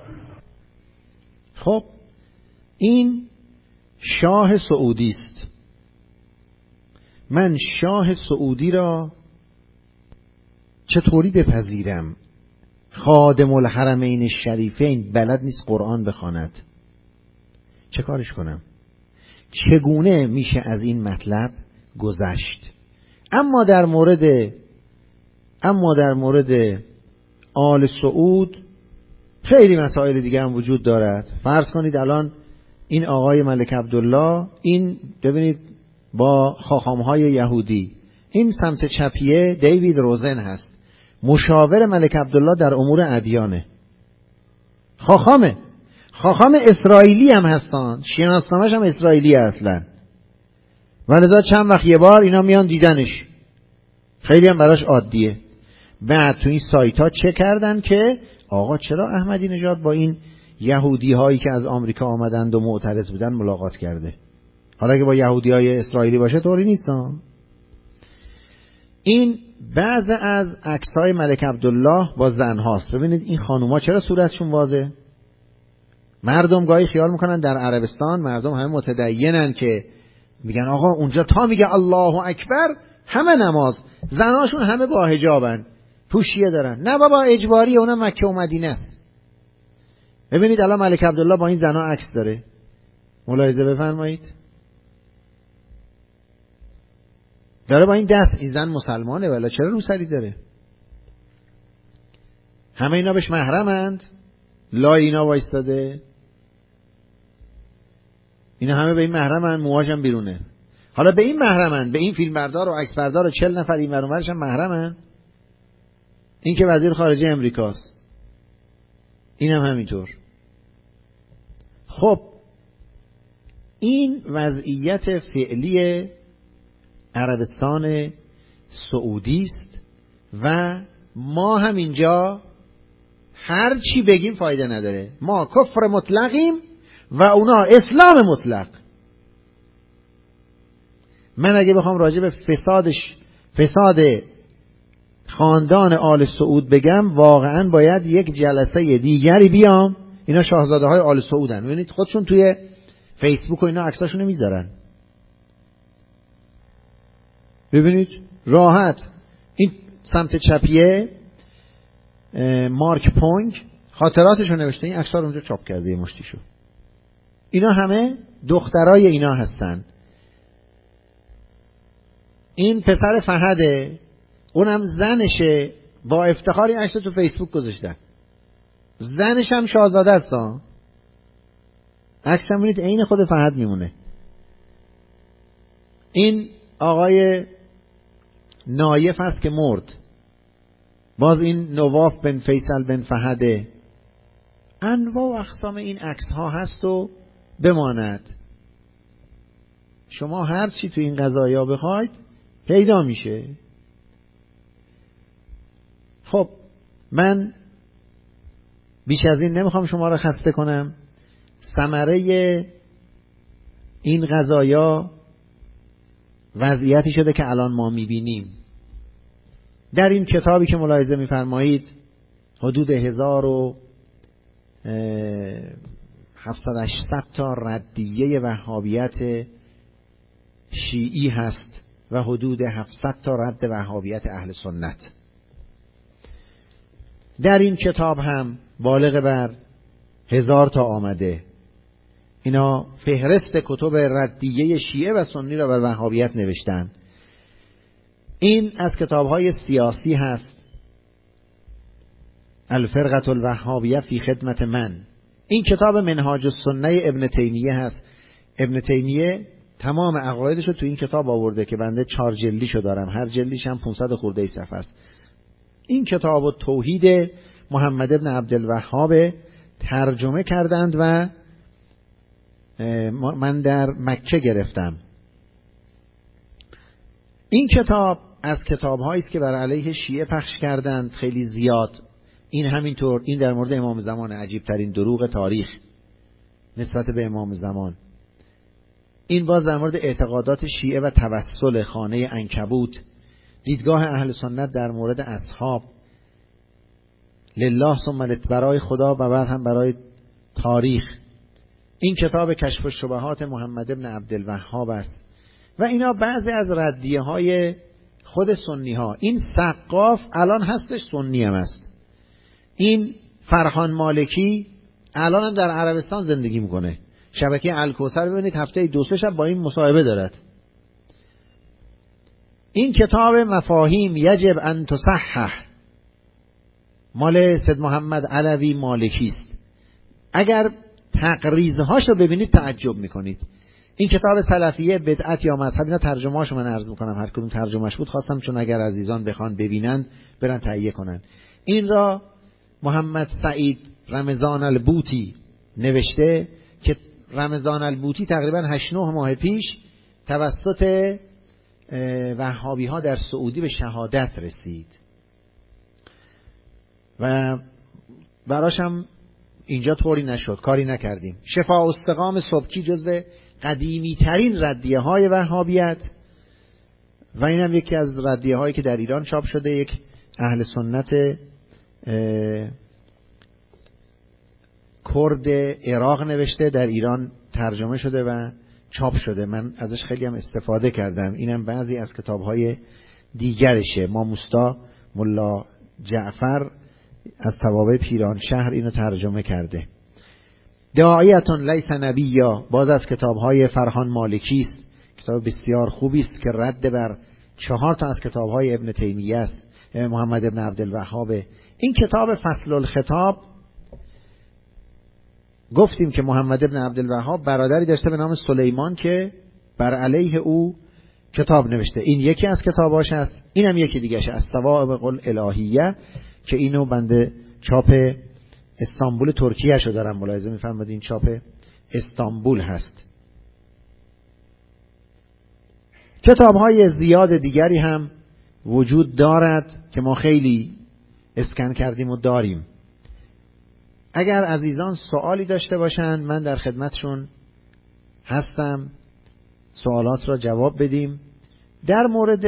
خب این شاه سعودی است. من شاه سعودی را چطوری بپذیرم؟ خادم الحرمین الشریفین بلد نیست قرآن بخواند، چه کارش کنم؟ چگونه میشه از این مطلب گذشت؟ اما در مورد اما در مورد آل سعود خیلی مسائل دیگه هم وجود دارد. فرض کنید الان این آقای ملک عبدالله، این ببینید با خاخامهای یهودی، این سمت چپیه دیوید روزن هست، مشاور ملک عبدالله در امور ادیانه، خاخامه، خاخام اسرائیلی هم هستن، شناسنامه‌اش هم اسرائیلی اصلا، ولذا چند وقت یه بار اینا میان دیدنش، خیلی هم براش عادیه. بعد تو این سایت ها چه کردن که آقا چرا احمدی نژاد با این یهودی هایی که از آمریکا آمدند و معترض بودن ملاقات کرده؟ حالا که با یهودی های اسرائیلی باشه طوری نیست ها. این بعض از عکس های ملک عبدالله با زن هاست. ببینید این خانوما چرا صورتشون واضحه؟ مردم گاهی خیال میکنن در عربستان مردم همه متدینن که میگن آقا اونجا تا میگه الله اکبر همه نماز، زناشون همه با حجابن، پوشیه دارن. نه بابا، اجباریه، اونم مکه و مدینه است. ببینید الان ملک عبدالله با این زنا عکس داره، ملاحظه بفرمایید، داره با این دست. این زن مسلمانه ولی چرا روسری داره؟ همه اینا بهش محرمند، لای اینا وایستاده، اینا همه به این محرمند، موهاشم بیرونه. حالا به این محرمند، به این فیلمبردار و عکسبردار و چل نفر این ور اون ورش هم محرمند. این که وزیر خارجه امریکاست، این هم همینطور. خب این وضعیت فعلی عربستان سعودی است و ما هم اینجا هر چی بگیم فایده نداره. ما کفر مطلقیم و اونا اسلام مطلق. من اگه بخوام راجع به فسادش فساد خاندان آل سعود بگم، واقعا باید یک جلسه دیگری بیام. اینا شاهزاده های آل سعودن، ببینید خودشون توی فیسبوک و اینا عکساشونو میذارن، ببینید راحت. این سمت چپیه مارک پونگ خاطراتشو نوشته، این عکس‌ها رو اونجا چاپ کرده یه مشتیشو. اینا همه دخترای اینا هستن. این پسر فهده، اونم زنشه، با افتخاری عکس تو فیسبوک گذاشتن، زنش هم شاهزاده است. عکس هم ببینید عین خود فهد میمونه. این آقای نایف هست که مرد، باز این نواف بن فیصل بن فهده. انواع و اقسام این عکس ها هست و بماند. شما هر چی تو این قضایا بخواید پیدا میشه. خب من بیش از این نمیخوام شما را خسته کنم. ثمره این قضایا وضعیتی شده که الان ما میبینیم. در این کتابی که ملاحظه میفرمایید حدود هزار و هفتصد هشتصد تا ردیه وهابیت شیعی هست و حدود هفتصد تا رد وهابیت اهل سنت. در این کتاب هم بالغ بر هزار تا آمده. اینا فهرست کتب ردیه شیعه و سنی را بر وهابیت نوشتن. این از کتاب‌های سیاسی هست. الفرقة الوهابیه فی خدمت من. این کتاب منهاج السنه ابن تیمیه هست. ابن تیمیه تمام عقایدش رو تو این کتاب آورده که بنده چهار جلدیشو دارم، هر جلدیش هم پانصد خورده ای صفحه است. این کتاب و توحید محمد ابن عبدالوهاب ترجمه کردند و من در مکه گرفتم. این کتاب از کتاب‌هایی است که بر علیه شیعه پخش کردند، خیلی زیاد. این همینطور. این در مورد امام زمان، عجیب ترین دروغ تاریخ نسبت به امام زمان. این باز در مورد اعتقادات شیعه و توسل، خانه عنکبوت، دیدگاه اهل سنت در مورد اصحاب، لله ثم برای خدا و بعد هم برای تاریخ. این کتاب کشف الشبهات محمد ابن عبدالوهاب است و اینا بعضی از ردیه های خود سنی ها. این سقاف الان هستش، سنی هم است. این فرهان مالکی الان هم در عربستان زندگی میکنه. شبکه الکوثر ببینید هفته دو سه شب با این مصاحبه دارد. این کتاب مفاهیم یجب ان تصحح مال سید محمد علوی مالکی است. اگر تقریضهاشو ببینید تعجب میکنید. این کتاب سلفیه بدعت یا مذهب، اینا ترجمه‌اشو من عرض میکنم، هر کدوم ترجمه‌اش بود خواستم چون اگر عزیزان بخوان ببینن برن تهیه کنن. این را محمد سعید رمضان البوطی نوشته که رمضان البوطی تقریبا هشت نه ماه پیش توسط وهابی ها در سعودی به شهادت رسید و براشم اینجا طوری نشد، کاری نکردیم. شفاء استقام سبکی جزو قدیمی ترین ردیه های وهابیت و اینم یکی از ردیه هایی که در ایران چاپ شده. یک اهل سنت کرد عراق نوشته، در ایران ترجمه شده و چاپ شده. من ازش خیلی هم استفاده کردم. اینم بعضی از کتاب‌های دیگرشه. ما مستا ملا جعفر از توابع پیرانشهر اینو ترجمه کرده. داعیتون لیس نبیا باز از کتاب‌های فرهان مالکی است. کتاب بسیار خوبی است که رد بر چهار تا از کتاب‌های ابن تیمیه است، محمد ابن عبدالوهاب. این کتاب فصل الخطاب گفتیم که محمد ابن عبدالوهاب برادری داشته به نام سلیمان که بر علیه او کتاب نوشته. این یکی از کتاباش است. اینم یکی دیگه‌ش است، ثوابق الالهیه، که اینو بنده چاپ استانبول ترکیه شو دارم. ملاحظه می‌فرمایید این چاپ استانبول هست. کتاب‌های زیاد دیگری هم وجود دارد که ما خیلی اسکن کردیم و داریم. اگر عزیزان سوالی داشته باشند من در خدمتشون هستم، سوالات را جواب بدیم. در مورد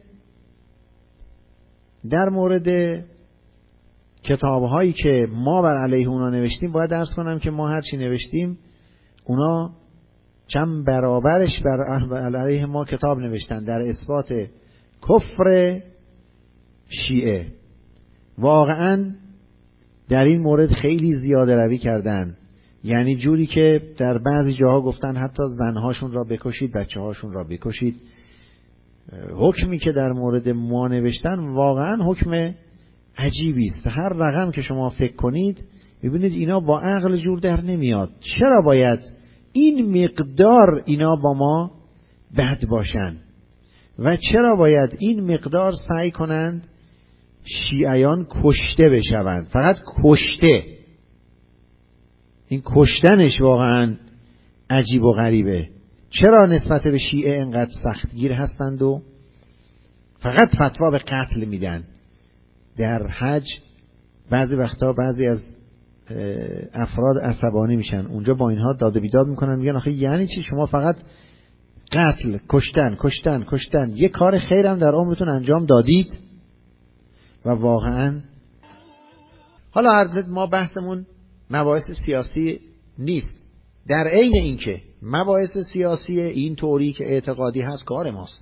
در مورد کتاب‌هایی که ما بر علیه اونا نوشتیم باید عرض کنم که ما هر چی نوشتیم اونا چند برابرش بر علیه ما کتاب نوشتن در اثبات کفر شیعه. واقعاً در این مورد خیلی زیاده روی کردن، یعنی جوری که در بعضی جاها گفتن حتی زنهاشون را بکشید، بچه هاشون را بکشید. حکمی که در مورد ما نوشتن واقعا حکم عجیبی است. هر رقم که شما فکر کنید ببینید اینا با عقل جور در نمیاد. چرا باید این مقدار اینا با ما بد باشن و چرا باید این مقدار سعی کنند شیعیان کشته بشوند؟ فقط کشته. این کشتنش واقعا عجیب و غریبه. چرا نسبت به شیعه انقدر سختگیر هستند و فقط فتوا به قتل میدن؟ در حج بعضی وقتا بعضی از افراد عصبانی میشن، اونجا با اینها داد و بیداد میکنن، میگن آخه یعنی چی شما فقط قتل، کشتن کشتن کشتن، یه کار خیرم در عمرتون انجام دادید؟ و واقعا حالا ما بحثمون مباحث سیاسی نیست، در عین اینکه مباحث سیاسی این طوری که اعتقادی هست کار ماست،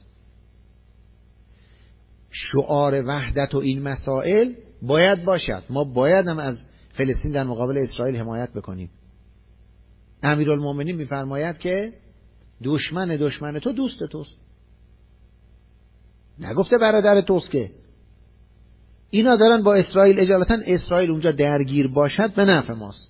شعار وحدت و این مسائل باید باشد. ما باید هم از فلسطین در مقابل اسرائیل حمایت بکنیم. امیرالمومنین میفرماید که دشمن دشمن تو دوست توست، نگفته برادر توست. که اینا دارن با اسرائیل، اجالتا اسرائیل اونجا درگیر باشد به نفع ماست.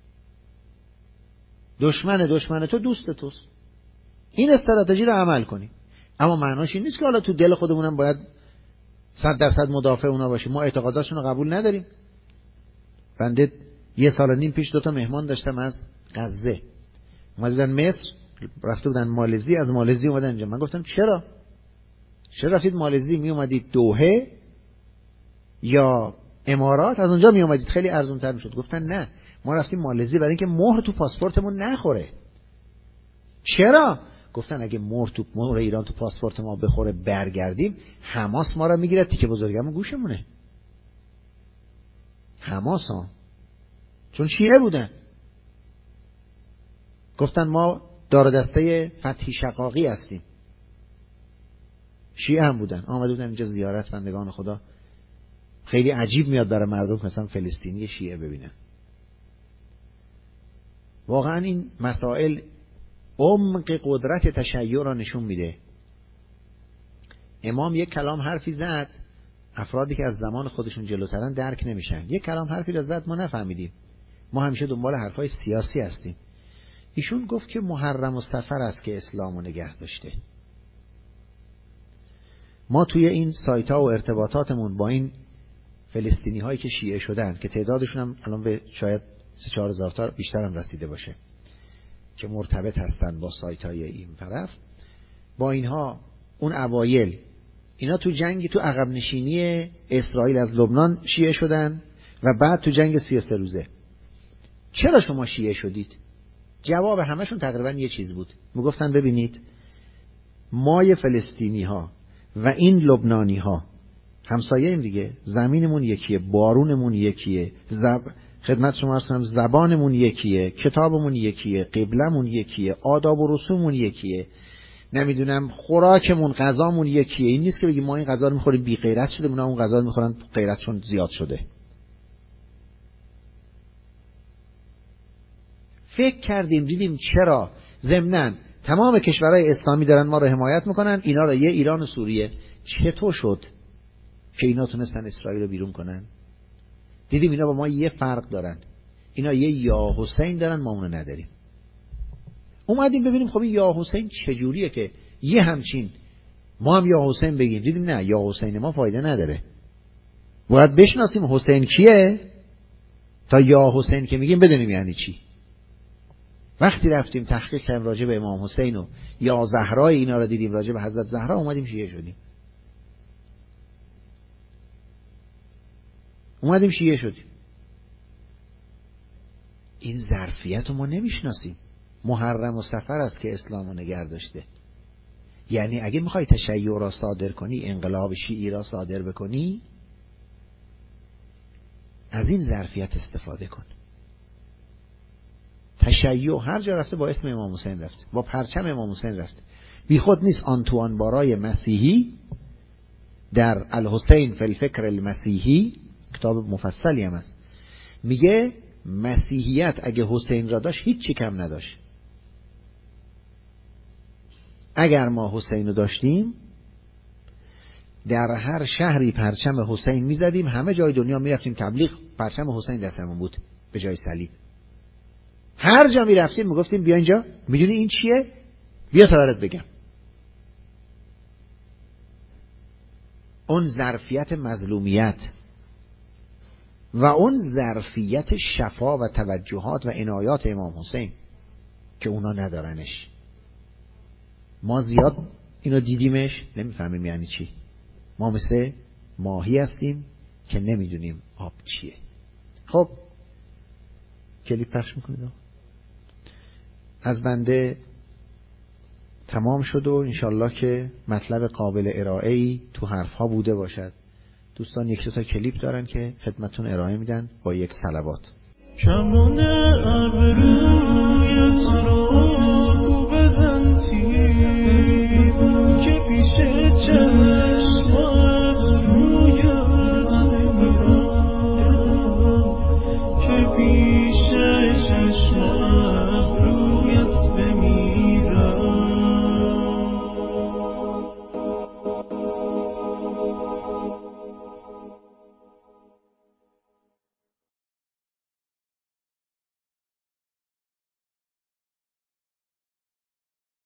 دشمن دشمن تو دوست توست. این استراتژی رو عمل کنیم. اما معناش این نیست که حالا تو دل خودمونم باید صد درصد مدافع اونا باشیم. ما اعتقاداتشون رو قبول نداریم. بنده یه سال و نیم پیش دو تا مهمان داشتم از غزه، اومده بودن مصر، رفته بودن مالزی، از مالزی اومدن اینجا. من گفتم چرا؟ چرا رفتید مالزی؟ می اومدید دوحه یا امارات، از اونجا می اومدید خیلی ارزون تر میشد. گفتن نه، ما رفتیم مالزی برای اینکه مهر تو پاسپورتمون نخوره. چرا؟ گفتن اگه مهر تو مهر ایران تو پاسپورت ما بخوره برگردیم، حماس ما رو میگیره تیکه بزرگمون گوشمونه. حماس ها، چون شیعه بودن. گفتن ما دار دسته فتحی شقاقی هستیم. شیعه هم بودن، آمده بودن اینجا زیارت. بندگان خدا خیلی عجیب میاد برای مردم که مثلا فلسطینی شیعه ببینن. واقعا این مسائل عمق قدرت تشیع را نشون میده. امام یک کلام حرفی زد، افرادی که از زمان خودشون جلوترن درک نمیشن. یک کلام حرفی را زد، ما نفهمیدیم. ما همیشه دنبال حرفای سیاسی هستیم. ایشون گفت که محرم و سفر است که اسلامو نگه داشته. ما توی این سایت ها و ارتباطاتمون با این فلسطینی هایی که شیعه شدن، که تعدادشون هم الان به شاید سه چهار هزار تا بیشتر هم رسیده باشه که مرتبط هستن با سایت های این طرف، با اینها اون اوایل اینا تو جنگی تو عقب نشینی اسرائیل از لبنان شیعه شدن و بعد تو جنگ سی و سه روزه. چرا شما شیعه شدید؟ جواب همشون تقریبا یه چیز بود. میگفتن ببینید مای فلسطینی ها و این لبنانی ها همسایه ایم دیگه، زمینمون یکیه، بارونمون یکیه، زب... خدمت شما عرض کنم زبانمون یکیه، کتابمون یکیه، قبلمون یکیه، آداب و رسوممون یکیه، نمیدونم خوراکمون، غذامون یکیه. این نیست که بگیم ما این غذا رو میخوریم بی غیرت شده، اونا اون غذا رو میخورن غیرتشون زیاد شده. فکر کردیم دیدیم چرا ضمناً تمام کشورهای اسلامی دارن ما رو حمایت میکنن، اینا رو یه ایران و سوریه. چطور شد که اینا تونستن اسرائیل رو بیرون کنن؟ دیدیم اینا با ما یه فرق دارن، اینا یه یا حسین دارن، ما اونو نداریم. اومدیم ببینیم خب این یا حسین چجوریه که یه همچین ما هم یا حسین بگیم. دیدیم نه، یا حسین ما فایده نداره، باید بشناسیم حسین کیه تا یا حسین که میگیم بدونیم یعنی چی. وقتی رفتیم تحقیق کردیم راجع به امام حسین و یا زهرای اینا رو دیدیم، راجع به حضرت زهرا، اومدیم شیعه شدیم. اومدیم شیعه شدیم. این ظرفیت رو ما نمیشناسیم. محرم و سفر است که اسلام رو نگه داشته. یعنی اگه میخوای تشیع را صادر کنی، انقلاب شیعی را صادر بکنی، از این ظرفیت استفاده کن. تشیع هر جا رفته با اسم امام حسین رفته، با پرچم امام حسین رفته. بی خود نیست آنتوان بارای مسیحی در الحسین فی الفکر المسیحی، کتاب مفصلی هم است، میگه مسیحیت اگه حسین را داشت هیچ چی کم نداشت. اگر ما حسین رو داشتیم در هر شهری پرچم حسین میزدیم، همه جای دنیا میرفتیم تبلیغ، پرچم حسین دستمون بود به جای صلیب. هر جا میرفتیم میگفتیم بیا اینجا، میدونی این چیه؟ بیا تا برات بگم. اون ظرفیت مظلومیت و اون ظرفیت شفا و توجهات و عنایات امام حسین که اونا ندارنش. ما زیاد اینو دیدیمش نمیفهمیم یعنی چی. ما مثل ماهی هستیم که نمیدونیم آب چیه. خب کلیپ پخش میکنید. از بنده تمام شد و انشالله که مطلب قابل ارائه‌ای تو حرفها بوده باشد. دوستان یک دو تا کلیپ دارن که خدمتون ارائه میدن با یک صلوات. کمون ابروی تو رو